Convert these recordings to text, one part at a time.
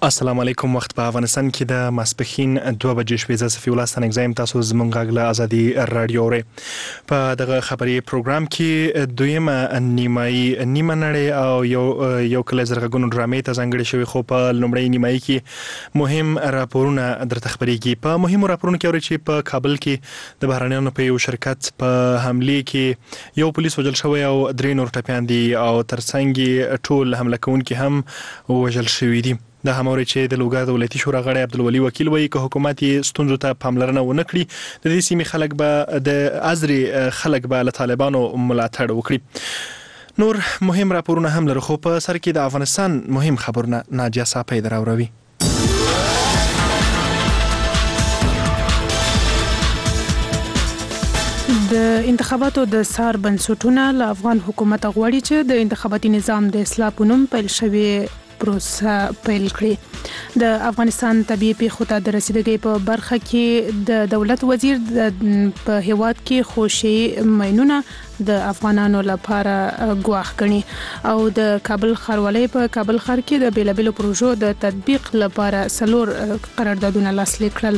السلام علیکم. وخت په افغانستان کې د ماسپښین 2 بجې شوې. زه صفي الله ستنګ زایم. تاسو زموږ غږ له ازادي رادیو اورئ. په دغه خبري پروګرام کې دویمه نیمه نړۍ او یو کله زرغونو ډرامې ته ځانګړې شوې، خو په لومړی نیمایي کې مهم راپورونه درته خبريږي. په مهمو راپورونو کې اورئ چې په کابل کې د بهرانيانو په یو شرکت په حمله کې یو پولیس وژل شوی او 3 نور ټپيان دي او ترڅنګ ټول حمله کوونکي هم وژل شوي دي. د هموري چې د لوګر دولتي شورا غړی عبدالولي وکیل وایي که حکومت یې ستونزو ته پاملرنه ونه کړي، د دې سیمې خلک به د ازري خلک به له طالبانو ملاتړ وکړي. نور مهم راپورونه هم لرو، خو په سر کې د افغانستان مهم خبرونه ناجیه صاحب دراوروي. د انتخاباتو د سار بنسټونه له افغان حکومت غواړي چې د انتخاباتي نظام د اصلاح په نوم پیل شوی پروسه پیل کړي. د افغانستان طبيعي پیښو ته د رسیدګۍ په برخه کې د دولت وزیر په هیواد کې خوشي ماینونه د افغانانو لپاره ګواښ کړي او د کابل ښاروالۍ په کابل ښار کې د بیلابیلو پروژو د تطبیق لپاره 4 قراردادونه لاسلیک کړل.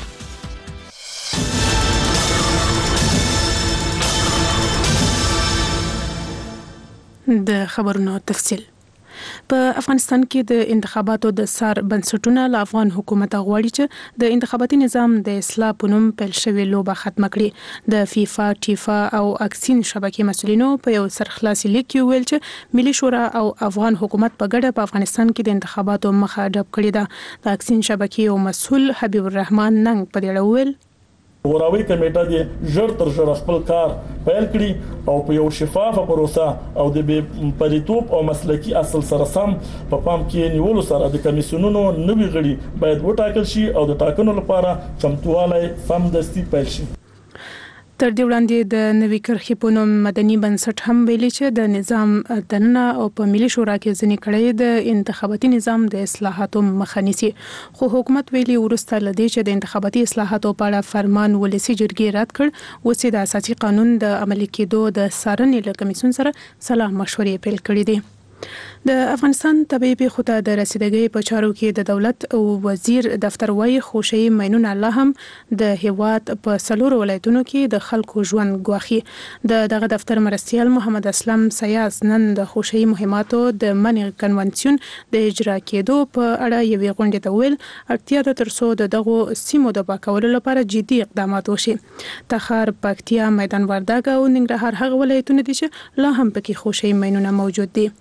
د خبرونو تفصیل. په افغانستان کې د انتخاباتو د سار بنسټونه له افغان حکومت غواړي چې د انتخاباتي نظام د اصلاح په نوم پیل شوی لوبه ختم کړي. د فیفا، ټیفا او اکسین شبکې مسؤلینو په یو سرخلاصي لیک کې ویل چې ملي شورا او افغان حکومت په ګډه په افغانستان کې د انتخاباتو مخه ډب کړې ده. د اکسین شبکې او مسؤل حبیب الرحمن ننګ په دې اړه ویل وراوي کمیټه د ژر تر ژره خپل کار پیل کړي او په یو شفافه پروسه او د پریتوب او مسلکی اصل سره سم په پام کې نیولو سره د کمیسیونونو نوي غړي باید وټاکل شي او د ټاکنو لپاره چمتووالی سمدستي پیل شي. تر دې وړاندې د نوي کرښې په نوم مدني بنسټ هم ویلي چې د نظام دننه او په ملي شورا کې ځنې کړي د انتخاباتي نظام د اصلاحاتو مخه نیسي، خو حکومت ویلي ورسته لدی چې د انتخاباتي اصلاحاتو په اړه فرمان ولسی جرګې رد کړ. اوس د اساسي قانون د عملي کېدو د څارنې له کمیسیون سره صلاح مشورې پیل کړې دي. د افغانستان طبيعي پیښو ته د رسیدګۍ په چارو کې د دولت او وزیر دفتر وايي خوشي ماینونه الله هم د هیواد په 4 ولایتونو کې د خلکو ژوند ګواخي. دغه دفتر مرستیال محمد اسلم سیاس نن د خوشي مهماتو د منع کنونسیون د اجرا کېدو په اړه یوې غونډې ته ویل اړتیا ده ترڅو دغه سیمو د پاکولو لپاره جدي اقدامات وشي. تخار، پکتیا، میدان وردګ او ننګرهار هغه ولایتونه دي چې لا هم پکې خوشي ماینونه موجود دي.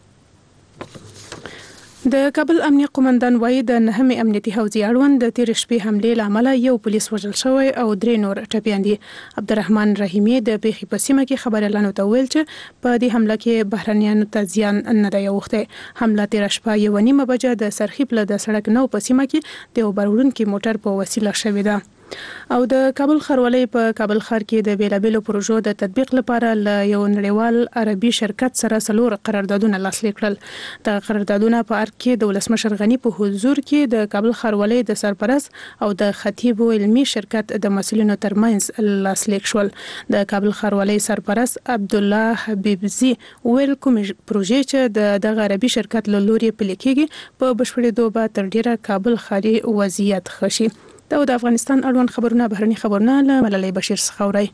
د کابل امنیه قومندان وایي د 9 امنیتي حوزې اړوند د تیر شپې حمله لامل یو پولیس وژل شوی او 3 نور ټپيان دي. عبدالرحمن رحیمی د پیښې په سیمه کې خبريالانو ته ویل چې په دې حمله کې بهرنیانو ته زیان نه دی اوښتی. حمله تیر شپه 1:30 بجې د سرخیپ له د سړک نو په سیمه کې د وبرونکو موټر په وسیله شوې ده. او د کابل ښاروالۍ په کابل ښار کې د بیلابیلو پروژو د تطبیق لپاره له یو نړیوال عربي شرکت سره 4 قراردادونه لاسلیک کړل. د قراردادونه په اړه کې د ولسمشر غنی په حضور کې د کابل ښاروالۍ د سرپرست او د خطیب علمي شرکت د مسؤلینو ترمنځ لاسلیک شول. د کابل ښاروالۍ سرپرست عبدالله حبیبزي ویل کوم پروژې چې د عربي شرکت له لوري پلي کېږي په بشپړېدو به تر ډیره کابل ښاري وضعیت خشي. دا د افغانستان اړوند خبرونه بهرني خبرونه له ملالۍ بشیر څخه اوري.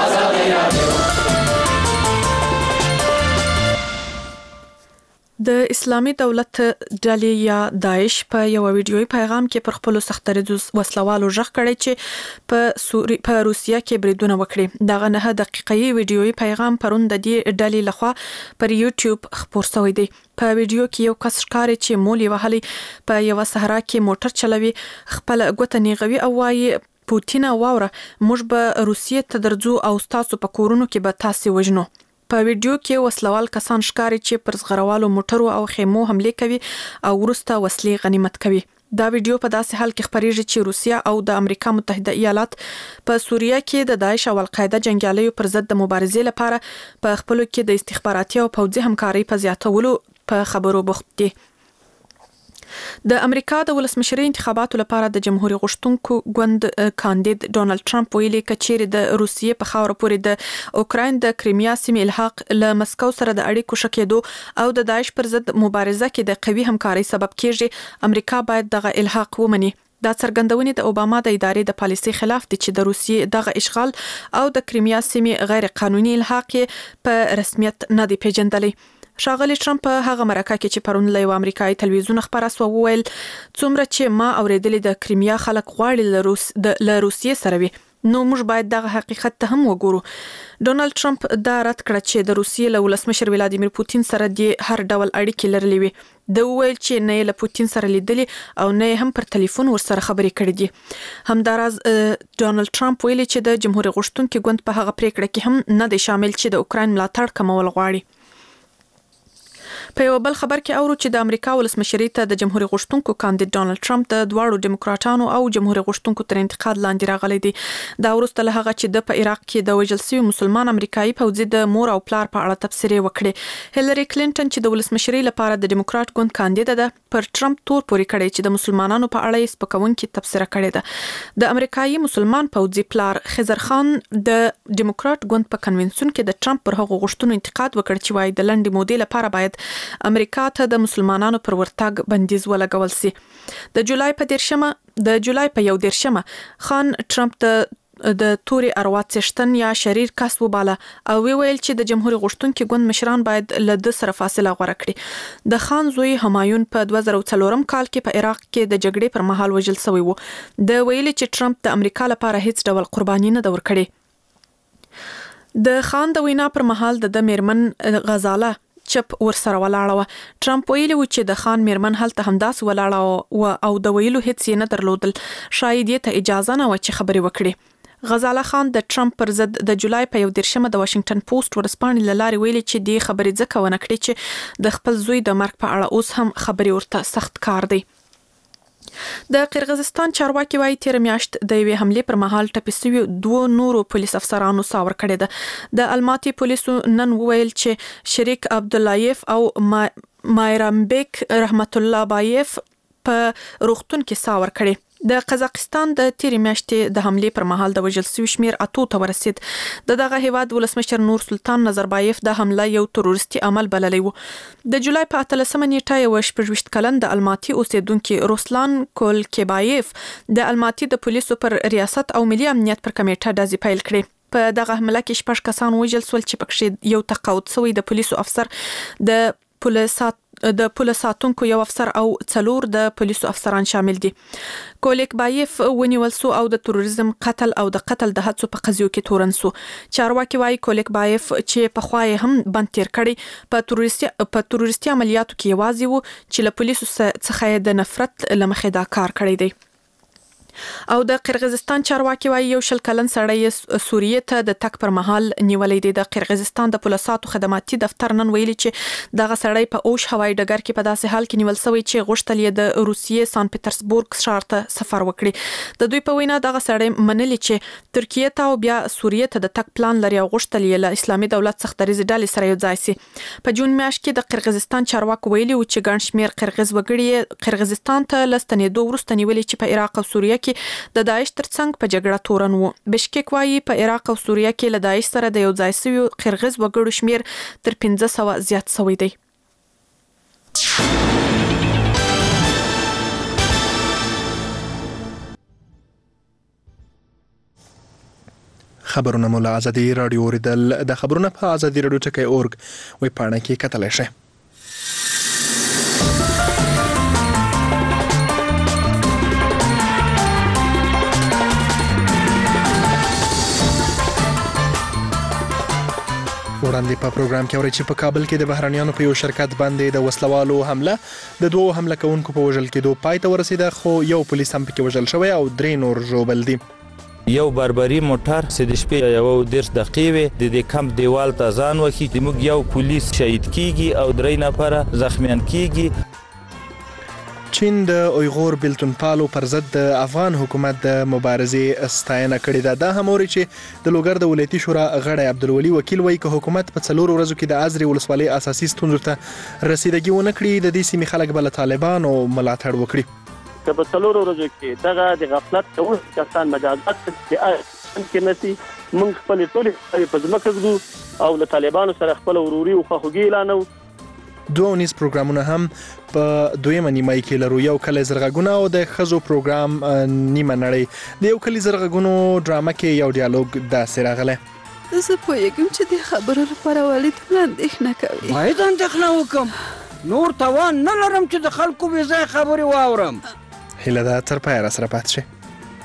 د اسلامي دولت ډلې یا داعش په یو ویډیوي پیغام کې پر خپل سختري وسلوالو ژغ کړی چې په روسیا کې بریدونه وکړي. دغه 9 دقیقې ویډیوي پیغام پرون د دې ډلې لخوا پر یوټیوب خپور شوی دی. په ویډیو کې یو کس ښکاري چې مولي وهلي په یو صحرا کې موټر چلوي، خپل ګوته نیغوي او وايي پوتین واوره موږ به روسیې ته درځو او تاسو په کورونو کې به تاسو وژنو. په ویډیو کې وسلوال کسان ښکاري چې پر زغروالو موټرو او خیمو حمله کوي او ورسته وسلې غنیمت کوي. دا ویډیو په داسې حال کې خبريږي چې روسیا او د امریکا متحده ایالات په سوریه کې د داعش او القاعده جنگیالیو پر ضد د مبارزې لپاره په خپل کې د استخباراتي او پوځي همکاري په زیاتولو په خبرو بوخت دي. د امریکا د ولسمشرۍ انتخاباتو لپاره د جمهوریت غوښتونکو ګوند کاندید ډونالد ټرمپ ویلي کچېر د روسیې په خاور پورې د اوکراین د کریمیا سیمې الحاق له مسکو سره د اړیکو شکېدو او د داعش پر ضد مبارزه کې د قوي همکارۍ سبب کېږي امریکا باید دغه الحاق ومني. دا څرګندونې د اوباما د ادارې د پالیسۍ خلاف دي چې د روسیې دغه اشغال او د کریمیا سیمې غیر قانوني الحاق په رسمیت نه دی پیژندلی. ښاغلی ټرمپ هغه مرکه کې چې پرون له امریکایي تلویزیون خبره سو وویل څومره چې ما اوریدلې د کریمیا خلک غواړي له روسیې سره وي نو موږ باید دغه حقیقت ته هم وګورو. ډونالد ټرمپ دا رد کړ چې د روسیې له ولسمشر ولادیمیر پوتین سره د هر ډول اړیکې لرلې وي. د ویل چې نه له پوتین سره لیدلې او نه هم پر ټلیفون ورسره خبرې کړې دي. همداراز ډونالد ټرمپ ویلي چې د جمهوریت غوښتونکو ګوند په هغه پریکړه کې هم نه دی شامل چې د اوکراین ملاتړ کمول غواړي. په یو بل خبر کې اورو چې د امریکا ولسمشرۍ ته د جمهوریت غوښتونکو کاندید ډونالد ټرمپ د دواړو دیموکراتانو او جمهوریت غوښتونکو تر انتقاد لاندې راغلی دی. دا وروسته له هغه چې د په عراق کې د وژل شوي مسلمان امریکایي پوځي د مور او پلار په اړه تبصرې وکړې. هیلری کلینټن چې د ولسمشرۍ لپاره د دیموکرات ګوند کاندید ده پر ټرمپ تور پورې کړی چې د مسلمانانو په اړه یې سپکونکې تبصره کړې ده. د امریکایي مسلمان پوځي پلار خضر خان د دیموکرات ګوند په کنونسیون کې د ټرمپ پر هغو غوښتنو انتقاد وکړ چې وايي د لنډې مودې لپاره باید امریکا ته د مسلمانانو پر ورتګ بندیز ولګول سي. د جولای په 11 خان ټرمپ د توري اروا څښتن یا شریر کس وباله او ویل چې د جمهوریت غوښتونکو ګوند مشران باید له د سره فاصله غوړه کړي. د خان زوی همایون په 2004 کال کې په عراق کې د جګړې پر مهال وژل شوی وو. د ویلي چې ټرمپ د امریکا لپاره هیڅ ډول قرباني نه ور کړې. د خان د وینا پر مهال د میرمن غزاله چپ ورسره ولاړه و. ټرمپ ویلي و چې د خان میرمن هلته همداس ولاړه او د ویلو هیڅ یې نه درلودل. شاید یې ته اجازه نه و چې خبرې وکړي. غزاله خان د ټرمپ پر ضد د جولای په 11 د واشنگټن پوسټ ورسپانې لاري ویلي چې د خبرې ځکه ونه کړې چې د خپل زوی د مرګ په اړه اوس هم خبرې ورته سخت کار دی. د قرغیزستان چارواکي وايي تیر میاشت د یوې حمله پر مهال ټپي شوي 2 نورو پولیس افسرانو ساور کړی ده. د الماتي پولیسو نن ویل چې شریک عبداللایف او مایرامبیک رحمت الله بایف په روغتون کې ساور کړی. د قزاقستان د تیر میاشتې د حمله پر مهال د وژل شوي شمیر 8 ته ورسید. دغه هیواد ولسمشر نور سلطان نظربایف د حمله یو تروریستي عمل بللی و. د جولای په 18 نیټه یو 26 کلن د الماتي اوسیدونکو روسلان کولکبایف د الماتي د پولیسو پر ریاست او ملي امنیت پر کمیټه دازي پیل کړي. په دغه حمله کې 6 کسان وژل شول چې پکې یو تقاعد شوی د پولیسو افسر د پولیس ساتونکو یو افسر او 4 د پولیسو افسران شامل دي. کولیک بایف ونیول سو او د تروریزم قتل او د قتل د هڅو په قضیو کې تورن سو. چارواکي وايي کولیک بایف چې په خوای هم بند تیر کړي په تروریستي عملیاتو کې یوازې وو چې له پولیسو څخه د نفرت لمخې دا کار کړی دی. او د قرغیزستان چارواکي وايي یو شل کلن سړی سوریې ته د تک پر مهال نیولې دی. د قرغیزستان د پولیساتو خدماتي دفتر نن ویلي چې دغه سړی په اوش هوایي ډګر کې په داسې حال کې نیول شوی چې غوښتل یې د روسیې سان پټرزبورګ ښار ته سفر وکړي. د دوی په وینا دغه سړی منلی چې ترکیه ته او بیا سوریې ته د تک پلان لري او غوښتل یې له اسلامي دولت څخه د ډلې سره یو ځای شي. په جون میاشت کې د قرغیزستان چارواکو ویلي و چې ګڼ شمېر قرغیز وګړي قرغیزستان ته لستنېدو وروسته نیولې چې په عراق او سوریه کې د داعش ترڅنګ په جګړه تورن وو. بشکیک وايي په عراق او سوریه کې له داعش سره د یو ځای شوي قرغیز وګړو شمیر تر 1500 زیات شوی دی. خبرونه مولا ازادي رادیو اوریدل. د خبرونه په ازادي رادیو ټکی اورګ وې پاڼه کې کتلی شئ. وړاندې په پروګرام کې اورئ چې په کابل کې د بهرنیانو په یو شرکت باندې د وسلوالو حمله د 2 حمله کوونکو په وژل کېدو پای ته ورسېده، خو یو پولیس هم پکې وژل شوی او 3 نور ژوبل دي. یو بربري موټر چې د شپې 1:10 دقیقې وي د دې کمپ دیوال ته ځان وکړي، زموږ یو پولیس شهید کیږي او 3 نفره زخمیان کیږي. چین د اویغور بلتونپالو پر ضد د افغان حکومت د مبارزې ستاینه کړې ده. دا هم اوري چې د لوګر د ولایتي شورا غړی عبدالولي وکیل وایي چې حکومت په 4 ورځو کې د ازرې ولسوالۍ اساسي ستونزو ته رسیدګي ونه کړي. د دې سیمې خلک بل طالبان او ملاتړ وکړي. که په 4 ورځو کې دغه د غفلت ټول کسان مجازات کې نسی موږ خپل ټول په ځمکه ګو او له طالبانو سره خپل وروري او خوږی اعلانو. دوه ونیز پروګرامونه هم په دویمه نیمه کې لرو. یو کلی زرغونه او د خزو پروګرام نیمه نړۍ. د یو کلی زرغونو ډرامه کې یو ډیالوګ داسې راغلی: زه پوهیږم چې د خبرو لپاره والد اندېښنه کوي. باید اندېښنه وکړم، نور توان نه لرم چې د خلکو بې ځایه خبرې واورم. هیله ده تر پایه راسره پاتې شئ.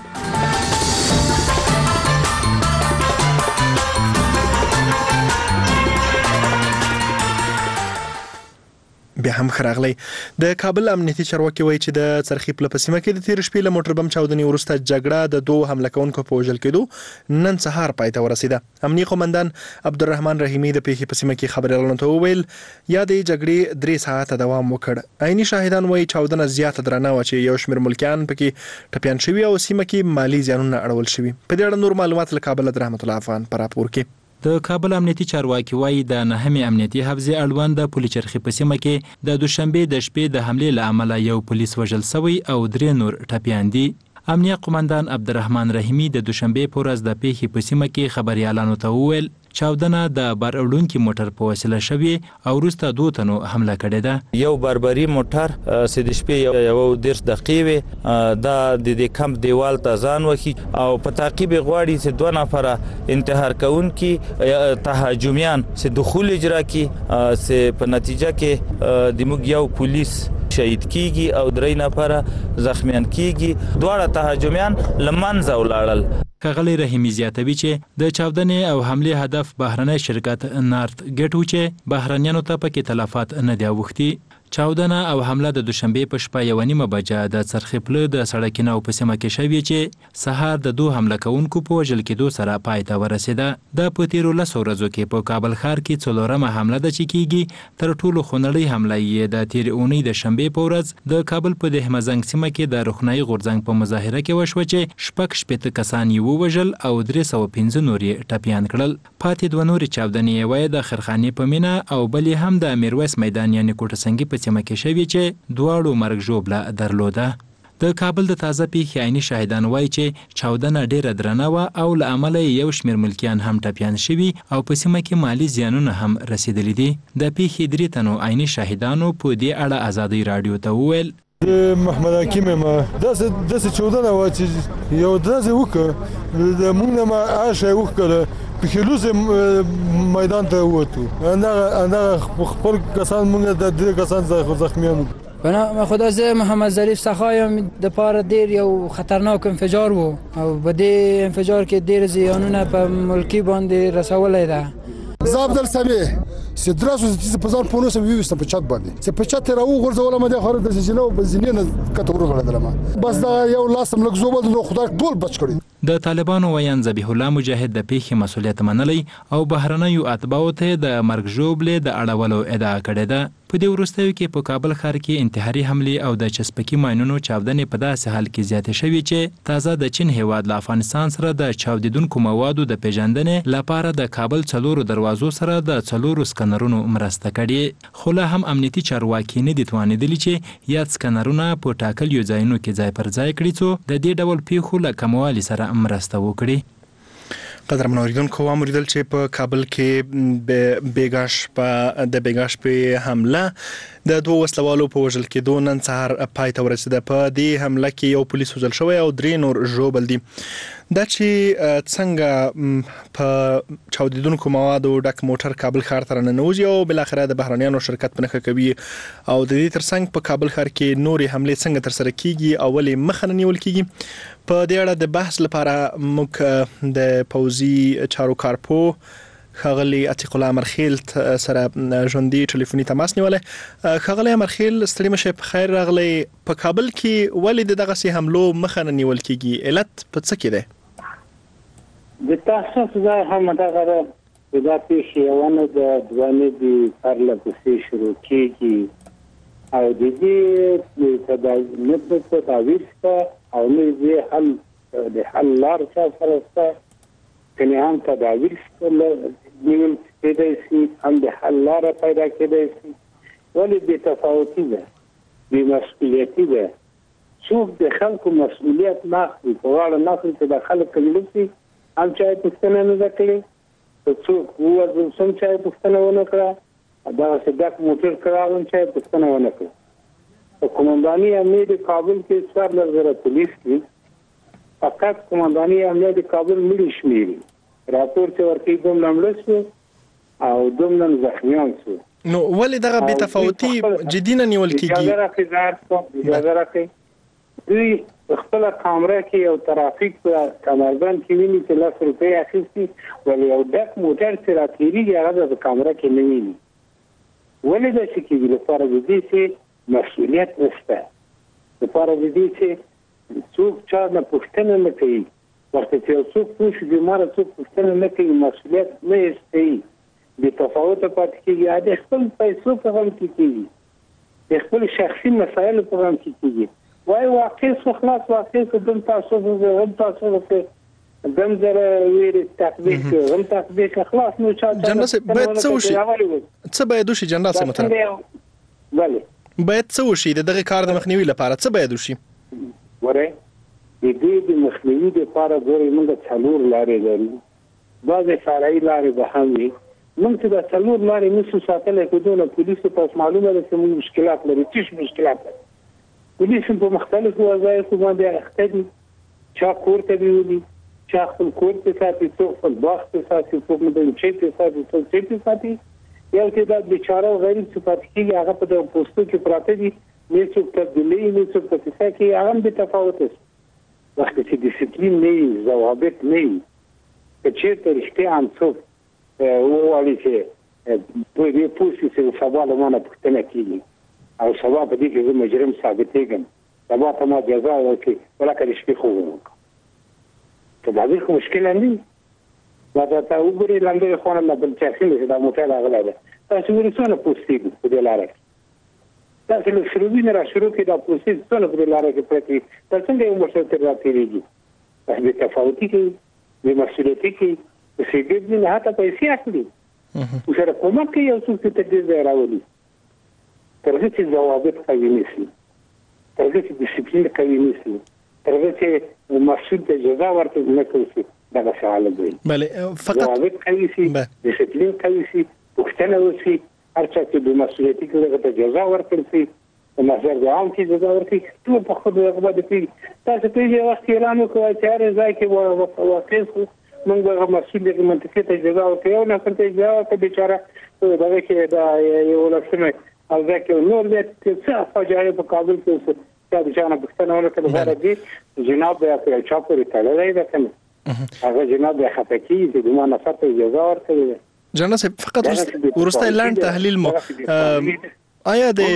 بیا هم خراغلی. د کابل امنیتي چارواکي وایي چې د څرخي په سیمه کې د تیر شپې له موټر بم چاودنې وروسته جګړه د دوه حمله کوونکو په وژل کېدو نن سهار پای ته ورسیده. امنیتي قومندان عبدالرحمن رحیمي د پیښې په سیمه کې خبريالانو ته وویل یا د جګړې 3 ساعته دوام وکړ. عیني شاهدان وایي چاودنه زیاته درنه و چې یو شمېر ملکیان پکې ټپيان شوي او سیمه کې مالی زیانونه اړول شوي. په دې اړه نور معلومات له کابل د رحمت الله افغان پر راپور کې. د کابل امنیتي چارواکي وایي د 9 امنیتي حفظې اړوند د پولیس چرخي په سیمه کې د دوشنبه د شپې د حملې له امله یو پولیس وژل شوی او 3 نور ټپيان دي. امنیه قومندان عبدالرحمن رحیمي د دوشنبه په ورځ د پیښې په سیمه کې خبريالانو ته وویل چاودنه د بارولونکي موټر په وسیله شوی او وروسته 2 تنو حمله کړې ده. یو بربري موټر د شپې یو 10 دقیقې د دې کمپ دیوال ته ځان وکي او په تعقیب غواړي چې 2 نفر انتحار کوونکي تهاجمیان چې دخول اجرا کی چې په نتیجه کې د موږ یو پولیس شهید کیږي او 3 نفر زخمیان کیږي. دواړه تهاجمیان لمنځه ولاړل. کغلی رحیمی زیاتوي چې د چاودنې او حمله هدف بهرنی شرکت نارت ګټ و چې بهرنیانو ته پکې تلفات نه دی وختي. چاودنه او حمله د دوشنبه په شپه 1:30 بجې د څرخي پله د سړکینو په سیمه کې شوې چې سهار د 2 حمله کوونکو په وژل کېدو سره پای ته ورسیده. د پتیرو له ورځو کې په کابل ښار کې څلورمه حمله د چکیږي. تر ټولو خونړۍ حمله یې د تیر اونۍ د شنبه په ورځ د کابل په دهمزنګ سیمه کې د روخنايي غورځنګ په مظاهره کې وشو چې شپږ شپېته کسان یې ووژل او 315 نور یې ټپيان کړل. پاتې 2 نور چاودنې وای د خرخانې په مینا او بلې هم د میرویس میدان یعنی کوټه سنگي په سیمه کې شوی چې دواړو مرګ ژوبله درلوده. د کابل د تازه پیښې عیني شاهدان وایي چې چاودنه ډیره درنه و او له امله یو شمېر ملکیان هم ټپيان شوي او په سیمه کې مالی زیانونه هم رسیدلي دي. د پیښې 3 تنو عیني شاهدانو په دې اړه ازادي رادیو ته وویل محمد حکیم ما داسې چاودنه و چې یو داسې وکړه د موږ نه عاشه وکړه په خلوص میدان ته ووتو. اندغه خپل کسان موږ د 2 کسان زخمیان. بنا خدا زه محمد ظریف سخایم د پاره دیر یو خطرناک انفجار وو او په دې انفجار کې ډیر زیانونه په ملکی باندې رسولای ده. زه عبدالسمی سي دراسو چې په ځان پونو سم ویوستم په چت باندې چې په چت راو غورځول ما د خره د زینو بنزینه کته ورغړدل بس دا یو لاسم لږ زوبل نو خدای ټول بچ کړی. د طالبانو ویان ذبیح الله مجاهد د پیښې مسولیت منلی او بهرنیو اتباعو ته د مرګ ژوبلې د اړولو ادعا کړې ده. په دې وروستیو کې په کابل ښار کې انتحاري حملې او د چسپکي ماینونو چاودنې په داسې حال کې زیاتې شوې چې تازه د چین هیواد له افغانستان سره د چاودیدونکو موادو د پیژندنې لپاره د کابل 4 دروازو سره د 4 سکنرونو مرسته کړې. خو لا هم امنیتي چارواکي نه دي توانیدلي چې یاد سکنرونه په ټاکلو ځایونو کې ځای پر ځای کړي څو د دې ډول پیښو له کموالي سره مرسته وکړي. قدرمن اوریدونکو وامریدل چې په کابل کې د بیګاش په حمله د 2 وسلوالو په وژل کېدو نن سهار پای ته ورسیده. په دې حمله کې یو پولیس وژل شوی او 3 نور ژوبل دي. دا چې څنګه په چاودیدونکو موادو ډک موټر کابل ښار ته ننوځي او بل اخره د بهرنیانو شرکت په نخښه کوي او د دې ترڅنګ په کابل ښار کې نورې حملې څنګه تر سره کیږي او ولې مخه نه نیول کیږي. په دې اړه د بحث لپاره موږ د پوزي چارو کارپو خغلی عتیق الله امرخیل سره ژوندۍ ټلیفوني تماس نیولې. خغلی امرخیل ستړي مشه په خیر راغلی. په کابل کې ولې دغه سي حملو مخه نه نیول کیږي؟ علت په څه کې ده؟ د تاسو ځای هم دا غره د پیښې ونه د دوانې د پرله پسې شروع کیږي او د دې تداویر او نه حل د حل لار سره کني هم تداویر نیول کېدای شي هم د حل لار پیدا کېدای شي ولې د تفاوتي ده د مسؤلیتي ده څوک د خلکو مسؤلیت نه اخلي په واړه نسل کې د خلک کلیسي هم چې پښتنه نه کړي څوک وو سم چې پښتنه ونه کړه دا صدق موټر کراون چې پښتنه ونه کړه قومنداني امنیت کابل کې څوار لږه پولیس کې فقط قومنداني امنیت کابل ملي شمیري راپور چې ورته کوم لمړس او دومره زخمیان شو نو ولې دغه بې تفاوتي جدي نه نیول کیږي اجازه راکړئ دوی خپل کامره کې یو ترافیک په کمربند کې ویني چې 10 روپۍ اخیستي ولې یو ډک موټر چې راتېریږي هغه د کامره کې نه ویني ولې دا چې کېږي لپاره د دې چې مسؤلیت نشته لپاره د دې چې څوک چا نه پوښتنه نه کوي ورته چې څوک پوښي بیمار څوک پوښتنه نه کوي مسؤلیت نه استوي د تفاوت پاتې کېږي د خپل پیسو په غم کې کېږي د خپل شخصي مسایلو په غم کې کېږي وای واقع څو خلاص واقع څه دم تاسو هم تاسو ته دم زره ویل تطبیق هم تطبیق خلاص نو چا جنرال باید څه وشي څه باید وشي جنرال صاحب محترم بله باید څه وشي دغه کار د مخنیوي لپاره څه باید وشي وره د دې د مخنیوي لپاره ګورې موږ څلور لارې لرو بعضې فرعي لارې به هم وي موږ چې د څلور لارې نشو ساتلی خو دونه پولیسو ته معلومه ده چې موږ مشکلات لرو څه مشکلات لرو پولیس په مختلفو وظایفو باندې اخته دي چا کور ته بیولي چا خپل کور ته ساتي څوک خپل باغ ته ساتي څوک مدن چې ته ساتي څوک چې ته ساتي یو چې دا بیچاره غریب چې پاتې کېږي هغه په دغه پوسټو کې پراته دي نه څوک تبدیلي نه څوک په څه کې هغه به تفاوت وي وخت چې ډیسپلین نه وي ضوابط نه وي چې ته رښتیا هم څوک وایي چې په دې پوسټ کې سبا له مانه پوښتنه کېږي او سبا په دې کې زه مجرم ثابتېږم سبا ته ما جزا ورکړي ولکه د شپې خوب وکړم ته دا خو مشکل نه دا ته وګورئ لاندې خو نه بل چې څنګه دا موټر راغلی ده تاسو ورسونه پوسټیږي په دې لاره کې تاسو له شروع نه را شروع کې دا پوسټ څنګه په دې لاره کې پرتی تاسو څنګه یو موټر تر راتېږي د تفاوتي کې د مسؤلیتي کې د سیګریټ نه هاته پیسې اخلي او سره کومه کې یو څه ته دې راوړي ترغه چې ضوابط قوي نشي ترغه چې ډیسپلین قوي نشي ترغه چې مسؤل ته جزا ورکړي نه کوي دا څه دی بله فقط ضوابط قوي شي ډیسپلین قوي شي پښتنه وشي هرڅه چې د مسؤلیتي کې ته جزا ورکړي شي نظر د عام کې جزا ورکړي ټول په خود رغبت دي تاسو په یو وخت اعلان وکړئ چې هر ځای کې واقع موږ به مسؤل د منطقې ته جزا ورکړو نه څنګه جزا ورکړي بیچاره دغه کې دا یو لسمه او ځکه نور دې څه فاجعه په کابل کې چې د جانب پښتنه ولکه د غربي جناب د چاپوري تړلې ده کنه هغه جناب د خطکی د ما نفر ته اجازه ورکړي جناب صاحب فقط ورسته لاند تحلیل مو آیا د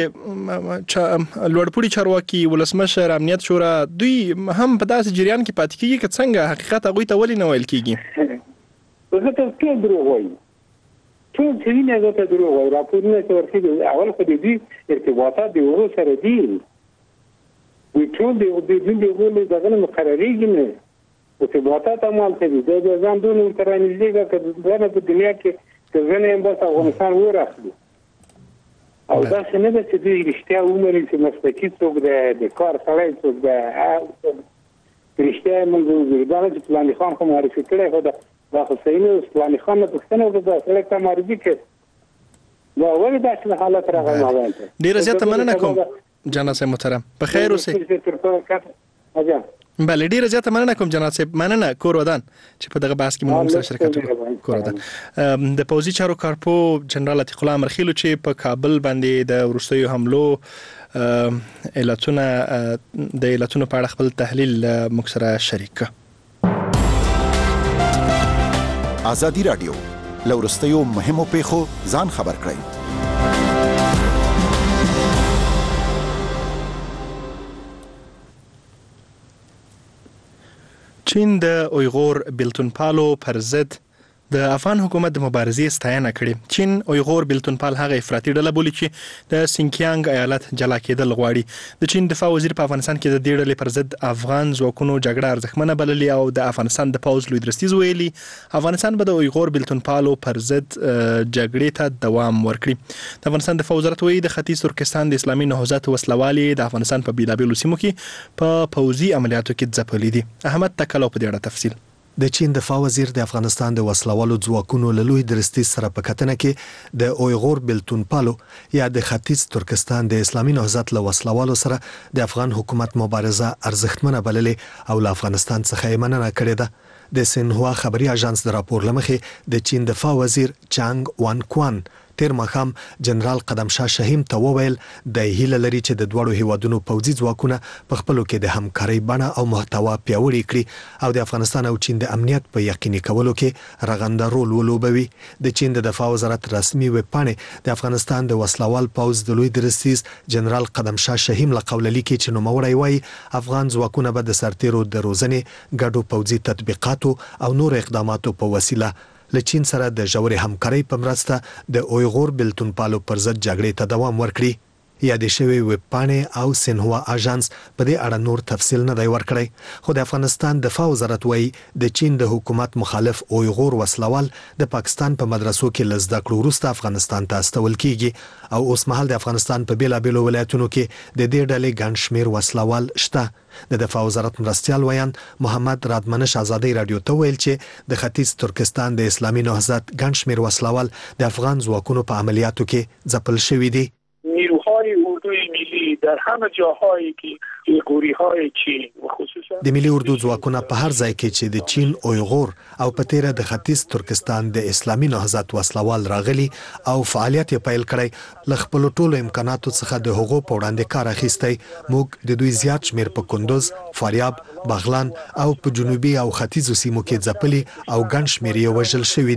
لوړپوړي چارواکي ولسمشر امنیت شورا دوی هم په داسې جریان کې پاتې کیږي چې څنګه حقیقت هغه ته ولې نه ویل کیږي زه ته کې دروغ وایم ټول چې نه زه دروغ وایم راپورونه چې ورکړي اول خو دې ارتباطات د ورو سره دي وی ټول دې ولې دغه مقرریږي نه ارتباطات عمل کوي د ځان دونو ترانځي چې په دنیا کې ځنه هم بس افغانستان ورخلي او دا څنګه چې دوی رښتیا ومري چې مسلکي څوک د کار سړی څوک د رښتیا موږ وګورو چې پلان خان خو معرفي کړی خو دا خو صحیح نه پلان خان نه پښتنه وکړه سړی ته معرفي کړ دا ولې داسې حالت راغلی ډیره زیاته مننه کوم جناب صاحب محترم په خیر اوسئ بله ډیره زیاته مننه کوم جناب صاحب مننه کور ودان چې په دغه بحث کې موږ سره شرکت وکړو کور ودان د پوځي چارو کارپو جنرال عتیق الله مرخیلو چې په کابل باندې د وروستیو حملو علتونه په اړه خپل تحلیل موږ سره شریک ازادي رادیو لورستیو مهمو پیښو ځان خبر کړئ چین د اویغور بیلتون پالو پر ضد د افغان حکومت د مبارزې ستاینه کړې. چین اویغور بلتونپال هغه افراطي ډله بولي چې د سینکیانګ ایالت جلا کېدل غواړي. د چین دفاع وزیر په افغانستان کې د دې ډلې پر ضد افغان ځواکونو جګړه ارزښتمنه بللې او د افغانستان د پوځ لوی درستیز ویلي افغانستان به د اویغور بلتونپالو پر ضد جګړې ته دوام ورکړي. د افغانستان دفاع وزارت وایي د ختیځ ترکستان د اسلامي نهضت وسلوالي د افغانستان په بیلابیلو سیمو کې په پوځي عملیاتو کې ځپلي دي. احمد تکلو په دې اړه تفصیل. د چین دفاع وزیر د افغانستان د وسلوالو ځواکونو له لوی درستیز سره په کتنه کې د اویغور بلتونپالو یا د ختیځ ترکستان د اسلامي نهضت له وسلوالو سره د افغان حکومت مبارزه ارزښتمنه بللې او له افغانستان څخه یې مننه کړې ده. د سینهوا خبري اژانس د راپور لمخې د چین دفاع وزیر چانګ وان کوان تیر مخام جنرال قدمشاه شهیم ته وویل د هیله لري چې د دوړو هیوادونو پوځي ځواکونه په خپلو کې د همکارۍ بڼه او محتوا پیاوړې کړي او د افغانستان او چین د امنیت په یقیني کولو کې رغنده رول ولوبوي. د چین د دفاع وزارت رسمي ویب پاڼې د افغانستان د وسلوال پوځ د لوی درستیز جنرال قدمشاه شهیم له قوله لیکي چې نوموړی وایي افغان ځواکونه به د سرتیرو د روزنې ګډو پوځي تطبیقاتو او نور اقداماتو په وسیله له چین سره د ژورې همکارۍ په مرسته د اویغور بلتونپالو پر ضد جګړې ته دوام ورکړي. یادې شوی ویب پاڼې او سینهوا اژانس په دې اړه نور تفصیل نه دی ورکړی. خو د افغانستان دفاع وزارت وایي د چین د حکومت مخالف اویغور وسلوال د پاکستان په مدرسو کې له زده کړو وروسته افغانستان ته استول کیږي او اوس مهال د افغانستان په بیلابیلو ولایتونو کې د دې ډلې ګڼ شمېر وسلوال شته. د دفاع وزارت مرستیال ویاند محمد رادمنش آزادۍ رادیو ته ویل چې د ختیځ ترکستان د اسلامي نهضت ګڼ شمېر وسلوال د افغان ځواکونو په عملیاتو کې ځپل شوي دي. نیروهای اردوی ملی در همه جاهایی که ایغوری‌های چین و خصوصا د ملي اردو ځواکونه په هر ځای کې چې د چین اویغور او په تیره د ختیځ ترکستان د اسلامي نهضت وسلوال راغلي او فعالیت یې پیل کړی له خپلو ټولو امکاناتو څخه د هغو په وړاندې کار اخیستی. موږ د دوی زیات شمېر په کندوز، فاریاب، بغلان او په جنوبي او ختیځو سیمو کې ځپلي او ګڼ شمېر یې وژل شوي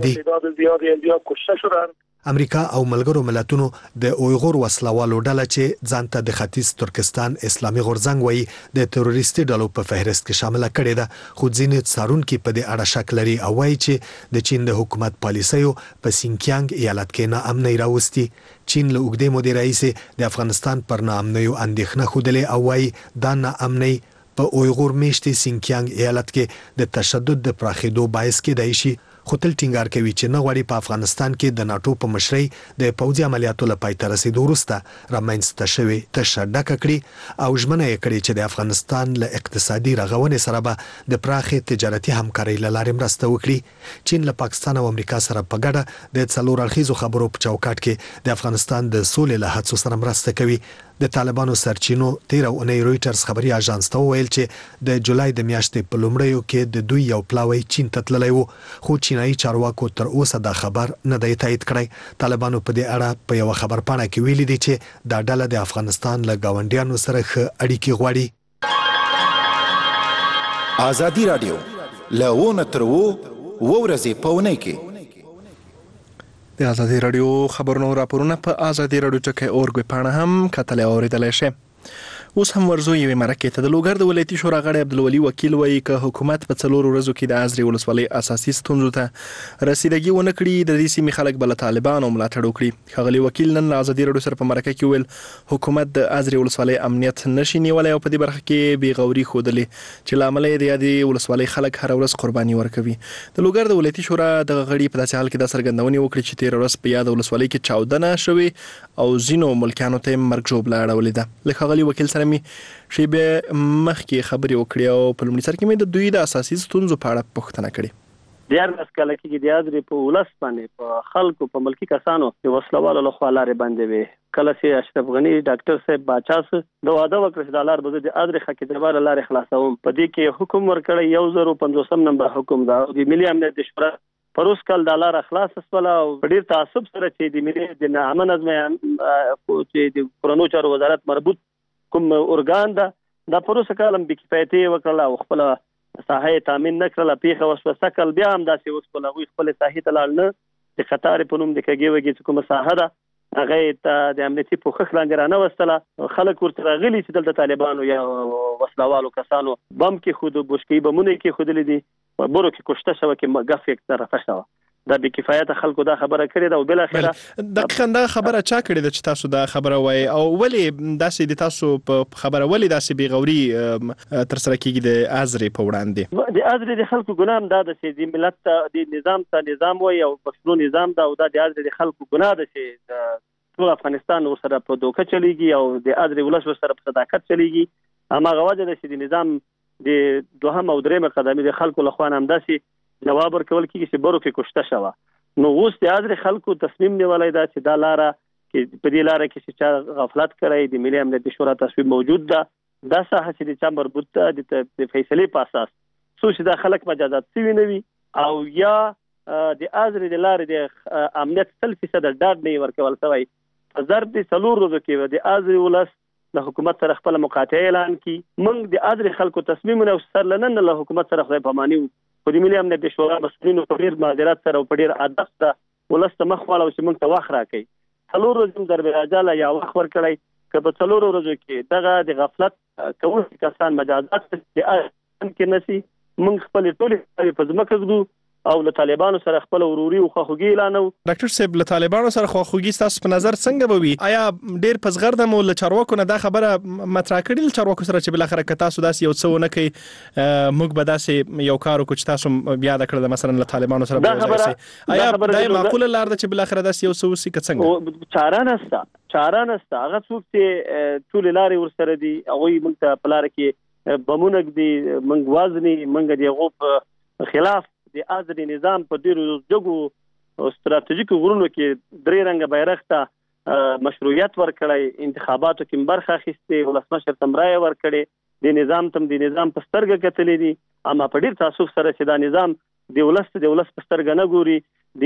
دي. امریکا او ملګرو ملتونو د اویغور وسلوالو ډله چې ځان ته د ختیځ ترکستان اسلامي غورځنګ وایي د تروریستي ډلو په فهرست کې شامله کړې ده. خو ځینې څارونکي په دې اړه شک لري او وایي چې د چین د حکومت پالیسیو په سینکیانګ ایالت کې ناامنۍ راوستي. چین له اوږدې مودې راهیسې د افغانستان پر ناامنیو اندېښنه ښودلې او وایي دا ناامنۍ په اویغور میشتې سینکیانګ ایالت کې د تشدد د پراخېدو باعث کېدای شي. خو تل ټینګار کوي چې نه غواړي په افغانستان کې د ناټو په مشرۍ د پوځي عملیاتو له پای ته رسېدو وروسته رامنځته شوې تشه ډکه کړي او ژمنه یې کړې چې د افغانستان له اقتصادي رغونې سره به د پراخې تجارتي همکارۍ له لارې مرسته وکړي. چین له پاکستان او امریکا سره په ګډه د څلور اړخیزو خبرو په چوکاټ کې د افغانستان د سولې له هڅو سره مرسته کوي. د طالبانو سرچینو تیر اونۍ رويټرز خبري اژانس ته ویل چې د جولای د میاشتې په لومړیو کې د دوی یو پلاوی چین ته تللی و خو چینایي چارواکو تر اوسه دا خبر نه دی تایید کړی. طالبانو په دې اړه په یو خبر پاڼه کې ویلي دي چې دا ډله د افغانستان له ګاونډیانو سره ښه اړیکې غواړي. ازادي رادیو له تر ورځې په اونۍ کې د ازادي رادیو خبرونو راپورونه په ازادي رادیو چکه اورګ پاڼه هم کتل اوریدل شي. اوس هم ورزو یوې مرکې ته د لوګر د ولایتي شورا غړی عبدالولي وکیل وایي که حکومت په 4 ورځو کې د ازرې ولسوالۍ اساسي ستونزو ته رسیدګي ونه کړي د دې سیمې خلک به له طالبانو ملاتړ وکړي. ښاغلي وکیل نن له ازادي رادیو سره په مرکه کې ویل حکومت د ازرې ولسوالۍ امنیت نشي نیولی او په دې برخه کې بې غوري ښودلې چې له امله یې د یادې ولسوالۍ خلک هره ورځ قرباني ورکوي. د لوګر د ولایتي شورا دغه غړي په داسې حال کې دا څرګندونې وکړې چې 13 ورځ په یاد ولسوالۍ کې چاودنه شوې او ځینو ملکیانو ته مرګ ژوبله اړولې ده. له ښاغلي وکیل سره مې شیبه مخکې خبرې وکړې او په لومړي سر کې مې د دوی د اساسي ستونزو په اړه پوښتنه کړې. دیار مسکله کې د ازرې په ولس باندې په خلکو په ملکی کسانو د وسلوالو له خوا لارې باندې وي. کله چې اشرف غنی ډاکټر صاحب باچاس د واده وکړ چې د لار بده د ازرې خکې د بار لارې خلاصوم په دې کې حکم ورکړی 1050 نمبر حکم دا د ملي امنیت د شورا پروس کال د لار خلاص سول او ډیر تعصب سره چې د ملي د امن نظم چې د قانون چارو وزارت مربوط کوم ارګان دا پروسه کالم به کفایتي وکړه او خپل ساحه تامین نکړه پیخه وسوسه کل بیا هم داسې وسپل غوي خپل ساحه تلال نه د خطر په نوم د کېږي چې کومه ساحه ده هغه ته د امنیتي پوښښ لاندې رانه وستله خلک ورته غلي چې دلته طالبانو یا وسلوالو کسانو بم کې خود بوشکي بمونه کې خودلې دي برو کې کوشته شو کې غف یک طرفه شو دا به کفایت خلکو دا خبره کړې ده او بل اخره دقیقاً دا خبره چا کړې ده چې تاسو دا خبره وای او ولی داسې د تاسو په خبره ولی داسې بیغوري تر سره کیږي د ازرې په وړاندې د ازرې د خلکو ګناه دا ده چې د ملت د نظام وای او پښتون نظام دا او دا د ازرې د خلکو ګناه ده چې ټول افغانستان ورسره په دوکه چلیږي او د ازرې ولس ورسره په صداقت چلیږي اما غواړي چې د نظام د دوهم او درېم قدمي د خلکو لخوا هم داسې جواب ورکول کیږي چې برو کې کوشته شوه نو اوس د ازرې خلکو تصمیم نیولای دا چې دا لاره کې په دې لاره کې چې غفلت کړی د ملي امنیت شورا تصویب موجود ده دا ساحه چې د چا مربوط ده د فیصلې په اساس څو چې دا خلک مجازات شوي نه وي او یا د ازرې د لارې د امنیت 100% ډاډ نه ورکول شوی په ضرب د 4 ورځو کې د ازرې ولس د حکومت سره خپل مقاطعه اعلان کی موږ د ازرې خلکو تصمیم نه سر لنن له حکومت سره خدای پاماني په دې ملي امنیت شورا مسؤلینو په ډیر معذرت سره او په ډیر ادب سره ولست مخواله او چې موږ ته وخت راکړي 4 ورځې در راځاله یا وخت ورکړی که په 4 ورځو کې دغه د غفلت کوونکي کسان مجازات کې نسی موږ خپل ټول په ځمکه ږدو او له طالبانو سره خپل وروري او خواخوږي اعلانو ډاکټر صاحب له طالبانو سره خواخوږي تاسو په نظر څنګه به وي آیا ډیر پسغر د مول چارواکو نه دا خبره مطرح کړي چارواکو سره چې بل اخر که تاسو داسې یو څه نه کوي موږ به داسې یو کار وکړو چې تاسو بیا د کړل مثلا له طالبانو سره به آیا دا معقوله لار ده چې بل اخر داسې یو څه وسی که څنګه چاره نسته هغه څوک چې ټول لارې ورسره دي هغه موږ ته په لار کې بمونګ دي موږ وازني موږ دی غو خلاف د ازرې نظام په ډیرو جګو ستراتیژیکو غرونو کې درې رنګه بیرغ ته مشروعیت ورکړی انتخاباتو کې برخه اخیستې ولسمشر تمرای ورکړي د نظام په سترګه کتلې دي اما په ډیر تاسف سره چې دا نظام د ولس په سترګه نه ګوري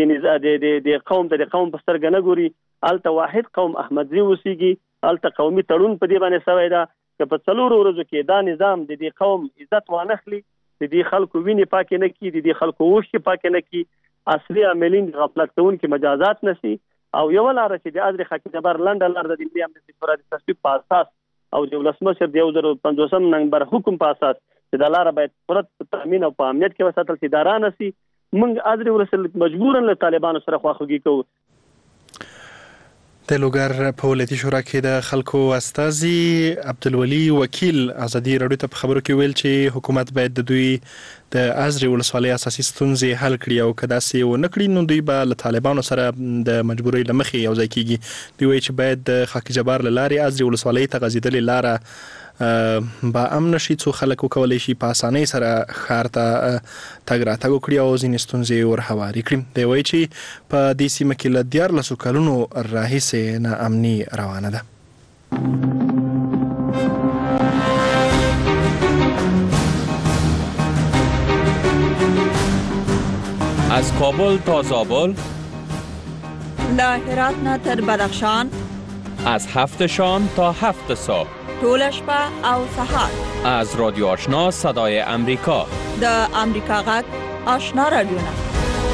د قوم په سترګه نه ګوري الته واحد قوم احمدزي وسیږي الته قومي تړون په دې باندې سوی دا که په 4 ورځو کې دا نظام د دې قوم عزت وانخلي د دې خلکو ویني پاکه نه کی د دې خلکو وښه پاکه نه کی اصلي عاملین غفلت کوونکي مجازات نسی او یو لار چې د ازرې حق جبر لنډ لار د دې امنیتي شورا د تصویب په اساس او د ولسمشر د 2050 نمبر حکم په اساس چې د لار باید پوره تامین او په امنیت کې وساتل شي داران نسی موږ ازرې ورسل مجبورن له طالبانو سره خواخوږي کوو د لوګر په ولایتي شورا کې د خلکو استازي عبدالولي وکیل ازادي راډیو ته خبرو کې ویل چې حکومت باید د دوی د ازرې ولسوالۍ اساسي ستونزې حل کړي او که داسې ونه کړي نو دوی به له طالبانو سره د مجبورۍ له مخې یو ځای کېږي دوی وایي چې باید د خاک جبار له لارې ازرې ولسوالۍ ته غځېدلې لاره با امن شي څو خلک وکولی شي په اسانۍ سره ښار ته تګ راتګ وکړي او ځینې ستونزې ورهواري کړي دی وایي چې په دې سیمه کې له 14 کلونو راهیسې ناامني روانه ده از کابل تا زابل له هرات نه تر بدخشان از 7 شام تا 7 صبح طول شپه او سهار از رادیو آشنا صدای امریکا د امریکا غږ آشنا رادیو نه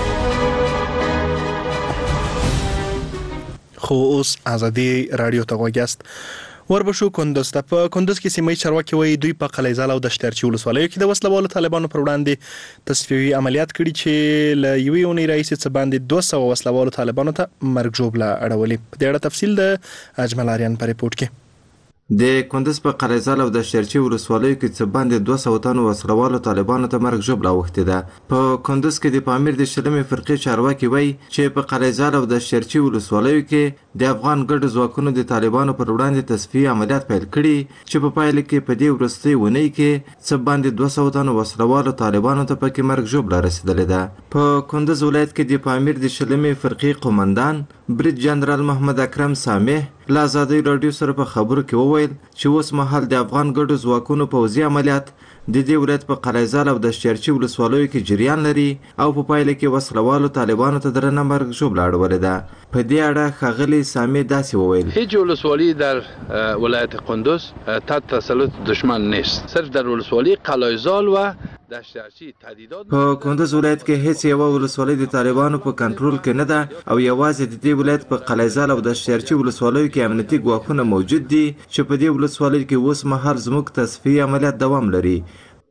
خو اوس ازادي راډیو ته غوږیاست وربشو کندوز ته په کندوز کې سیمه چارواکي وایي دوی په قلعه‌زال او دشترچی ولسوالیو کې د وسلوالو طالبانو پر وړاندې تصفیوي عملیات کړي چې له یوې اونۍ راهیسې څه باندې 200 وسلوالو طالبانو ته مرګ ژوبله اړولې په دې اړه تفصیل د اجمل آریان په ریپورت کې د کندز په قلعه‌زال او دشترچی ولسوالیو کې څه باندې 200 تنو وسلوالو طالبانو ته مرګ ژوبله اوښتې ده په کندز کې د پامیر د شلمې فرقې چارواکي وایي چې په قلعه‌زال او دشترچی ولسوالیو کې د افغان ګډ ځواکونو د طالبانو پر وړاندې تصفیه عملیات پیل کړي چې په پایله کې په دې وروستۍ اونۍ کې څه باندې 200 تنو وسلوالو طالبانو ته پکې مرګ ژوبله رسیدلې ده په کندز ولایت کې د پامیر د شلمې فرقې قومندان بریج جنرال محمد اکرم سامح له ازادي راډیو سره په خبرو کې وویل چې اوس مهال د افغان ګډو ځواکونو پوځي عملیات د دې ولایت په قلعه‌زال او دشترچی ولسوالیو کې جریان لري او په پایله کې وسلوالو طالبانو ته درنه مرګ ژوبله اړولې ده په دې اړه ښاغلي سامي داسې وویل هیچ ولسوالی در ولایت کندوز تحت تسلط دشمن نیست صرف در ولسوالی قلعه‌زال و دشترچی تهدیدات په کندوز ولایت کې هیڅ یو ولسوالی د طالبانو په کنټرول کې نه ده او یوازې د دې ولایت په قلعه‌زال او دشترچی ولسوالیو کې امنیتي ګواښونه موجود دي چې په دې ولسوالیو کې اوس مهال زموږ تصفیه عملیات دوام لري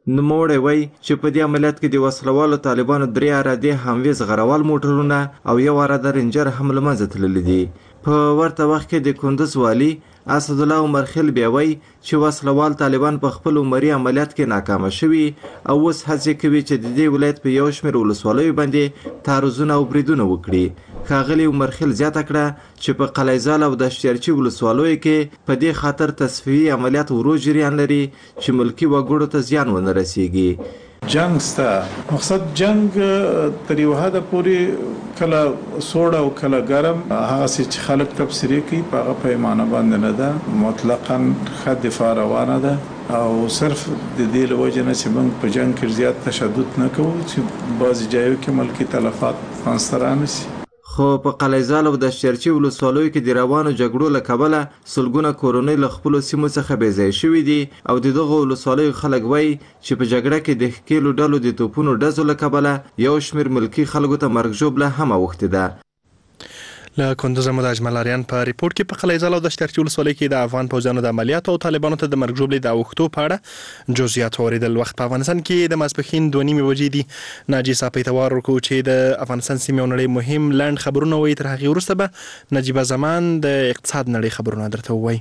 نوموړی وایي چې په دې عملیات کې د وسلوالو طالبانو 3 ارادې همویز غروال موټرونه او 1 اراده رینجر هم له منځه تللي دي. په ورته وخت کې د کندوز والي اسدالله عمر خیل بیا وایي چې وسلوال طالبان په خپل عمري عملیات کې ناکامه شوي او اوس هڅې کوي چې د دې ولایت په یو شمېر ولسوالیو باندې تعرضونه او بریدونه وکړي. ښاغلي عمر خیل زیاته کړه چې په قلعهزال او دشتیارچي ولسوالیو کې په دې خاطر تصفیې عملیات ورو جریان لري چې ملکي وګړو ته زیان ونه رسیږي. جنگ ستا مقصد جنگ تر یو حده پورې کله سوړ او کله ګرم هغه چې خلک تفسیری کوي په هغه پیمانه باندې نه ده، مطلقاً ښه دفاع روانه ده او صرف د دې له وجې نه چې موږ په جنگ کې زیات تشدد نه کوو چې بعضې ځایو کې ملکي تلفات منځته رانشي. خو په قلعهزال او دشتیارچي ولسوالیو کې د روانو جګړو له کبله سلګونه کورنۍ له خپلو سیمو څخه بېځایه شوي دي او د دغو ولسوالیو خلک وایي چې په جګړه کې د ښکېلو ډلو د توپونو ډزو له کبله یو شمېر ملکي خلکو ته مرګ ژوبله هم اوښتې ده. له کندوز مو د اجمل اریان په ریپورت کې په قلعهزال او دشتیارچي ولسوالۍ کې د افغان پوځیانو د عملیاتو او طالبانو ته د مرګ ژوبلې د اوښتو په اړه جزئیات واوریدل. وخت په افغانستان کې د ماسپښین 2:30 بجې دي. ناجي صاحب ته ورکو چې د افغانستان سیمې او نړۍ مهم لاند خبرونه وایي. تر هغې وروسته به نجیبه زمان د اقتصاد نړۍ خبرونه درته ووایي.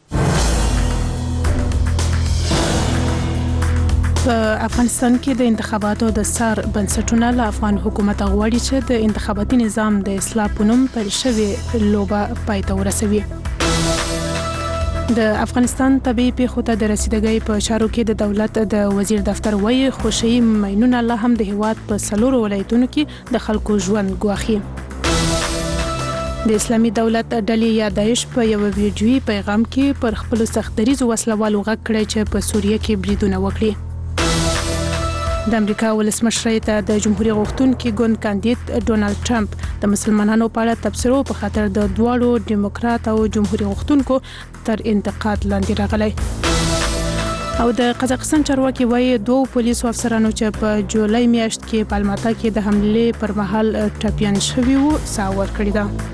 په افغانستان کې د انتخاباتو د سار بنسټونه له افغان حکومت غواړي چې د انتخاباتي نظام د اصلاح په نوم پیل شوې لوبه پای ته ورسوي. د افغانستان طبي پیښو ته د رسیدګۍ په چارو کې د دولت د وزیر دفتر وایي خوشي مینونه لا هم د هیواد په 4 ولایتونو کې د خلکو ژوند ګواخي. د اسلامي دولت ډلې یا داعش په یو ویډیویي پیغام کې پر خپل سختدریزو وسلوالو غږ کړی چې په سوریه کې بریدونه وکړي. د امریکا ولسمشر ته د جمهوریت غوښتونکي ګوند کاندید ډونالد ټرمپ د مسلمانانو په اړه تبصرو په خاطر د دواړو ډیموکرات او جمهوریت غوښتونکو تر انتقاد لاندې راغلی. او د قزاقستان چارواکي وایي 2 پولیسو افسرانو چې په جولای میاشت کې په الماتا کې د حملې پر مهال ټپیان شوي وو ساه ورکړې ده.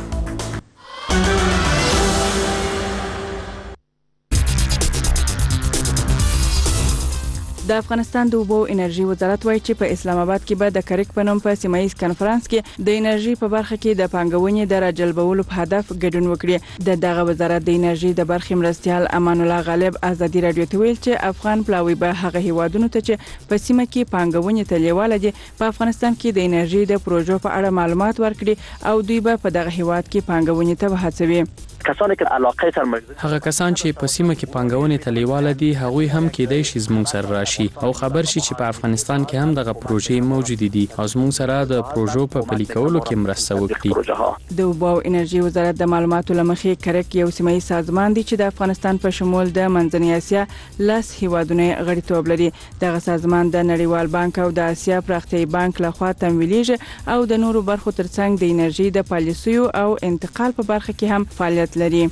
د افغانستان د اوبو انرژي وزارت وایي چې په اسلام آباد کې به د کرک په نوم په سیمایي کانفرنس کې د انرژي په برخه کې د پانګونې د راجلبولو په هدف ګډون وکړي. دغه وزارت د انرژي د برخې مرستيال امان الله غالب ازادي رادیو ته ویل چې افغان پلاوی به هغه هیوادونو ته چې په سیمه کې پانګونې ته لیواله دي په افغانستان کې د انرژي د پروژو په اړه معلومات ورکړي او دوی به په دغه هیواد کې پانګونې ته هڅوي. کسان که علاقه سره هغه کسان چې په سیمه کې پانګونې ته لیواله دي هغوی هم کېدای شي زموږ سره راشي او خبر شي چې په افغانستان کې هم دغه پروژې موجود دي او زموږ سره د پروژو په پلي کولو کې مرسته وکړي. د اوبو انرژي وزارت د معلوماتو لمخې کرک یو سیمایي سازمان دی چې د افغانستان په شمول د منځنۍ اسیا 10 هیوادونه غړیتوب لري. دغه سازمان د نړیوال بانک او د اسیا پراختیایي بانک لخوا تمویلېږي او د نورو برخو ترڅنګ د انرژي د پالیسیو او انتقال په برخه کې هم فعالیت لري.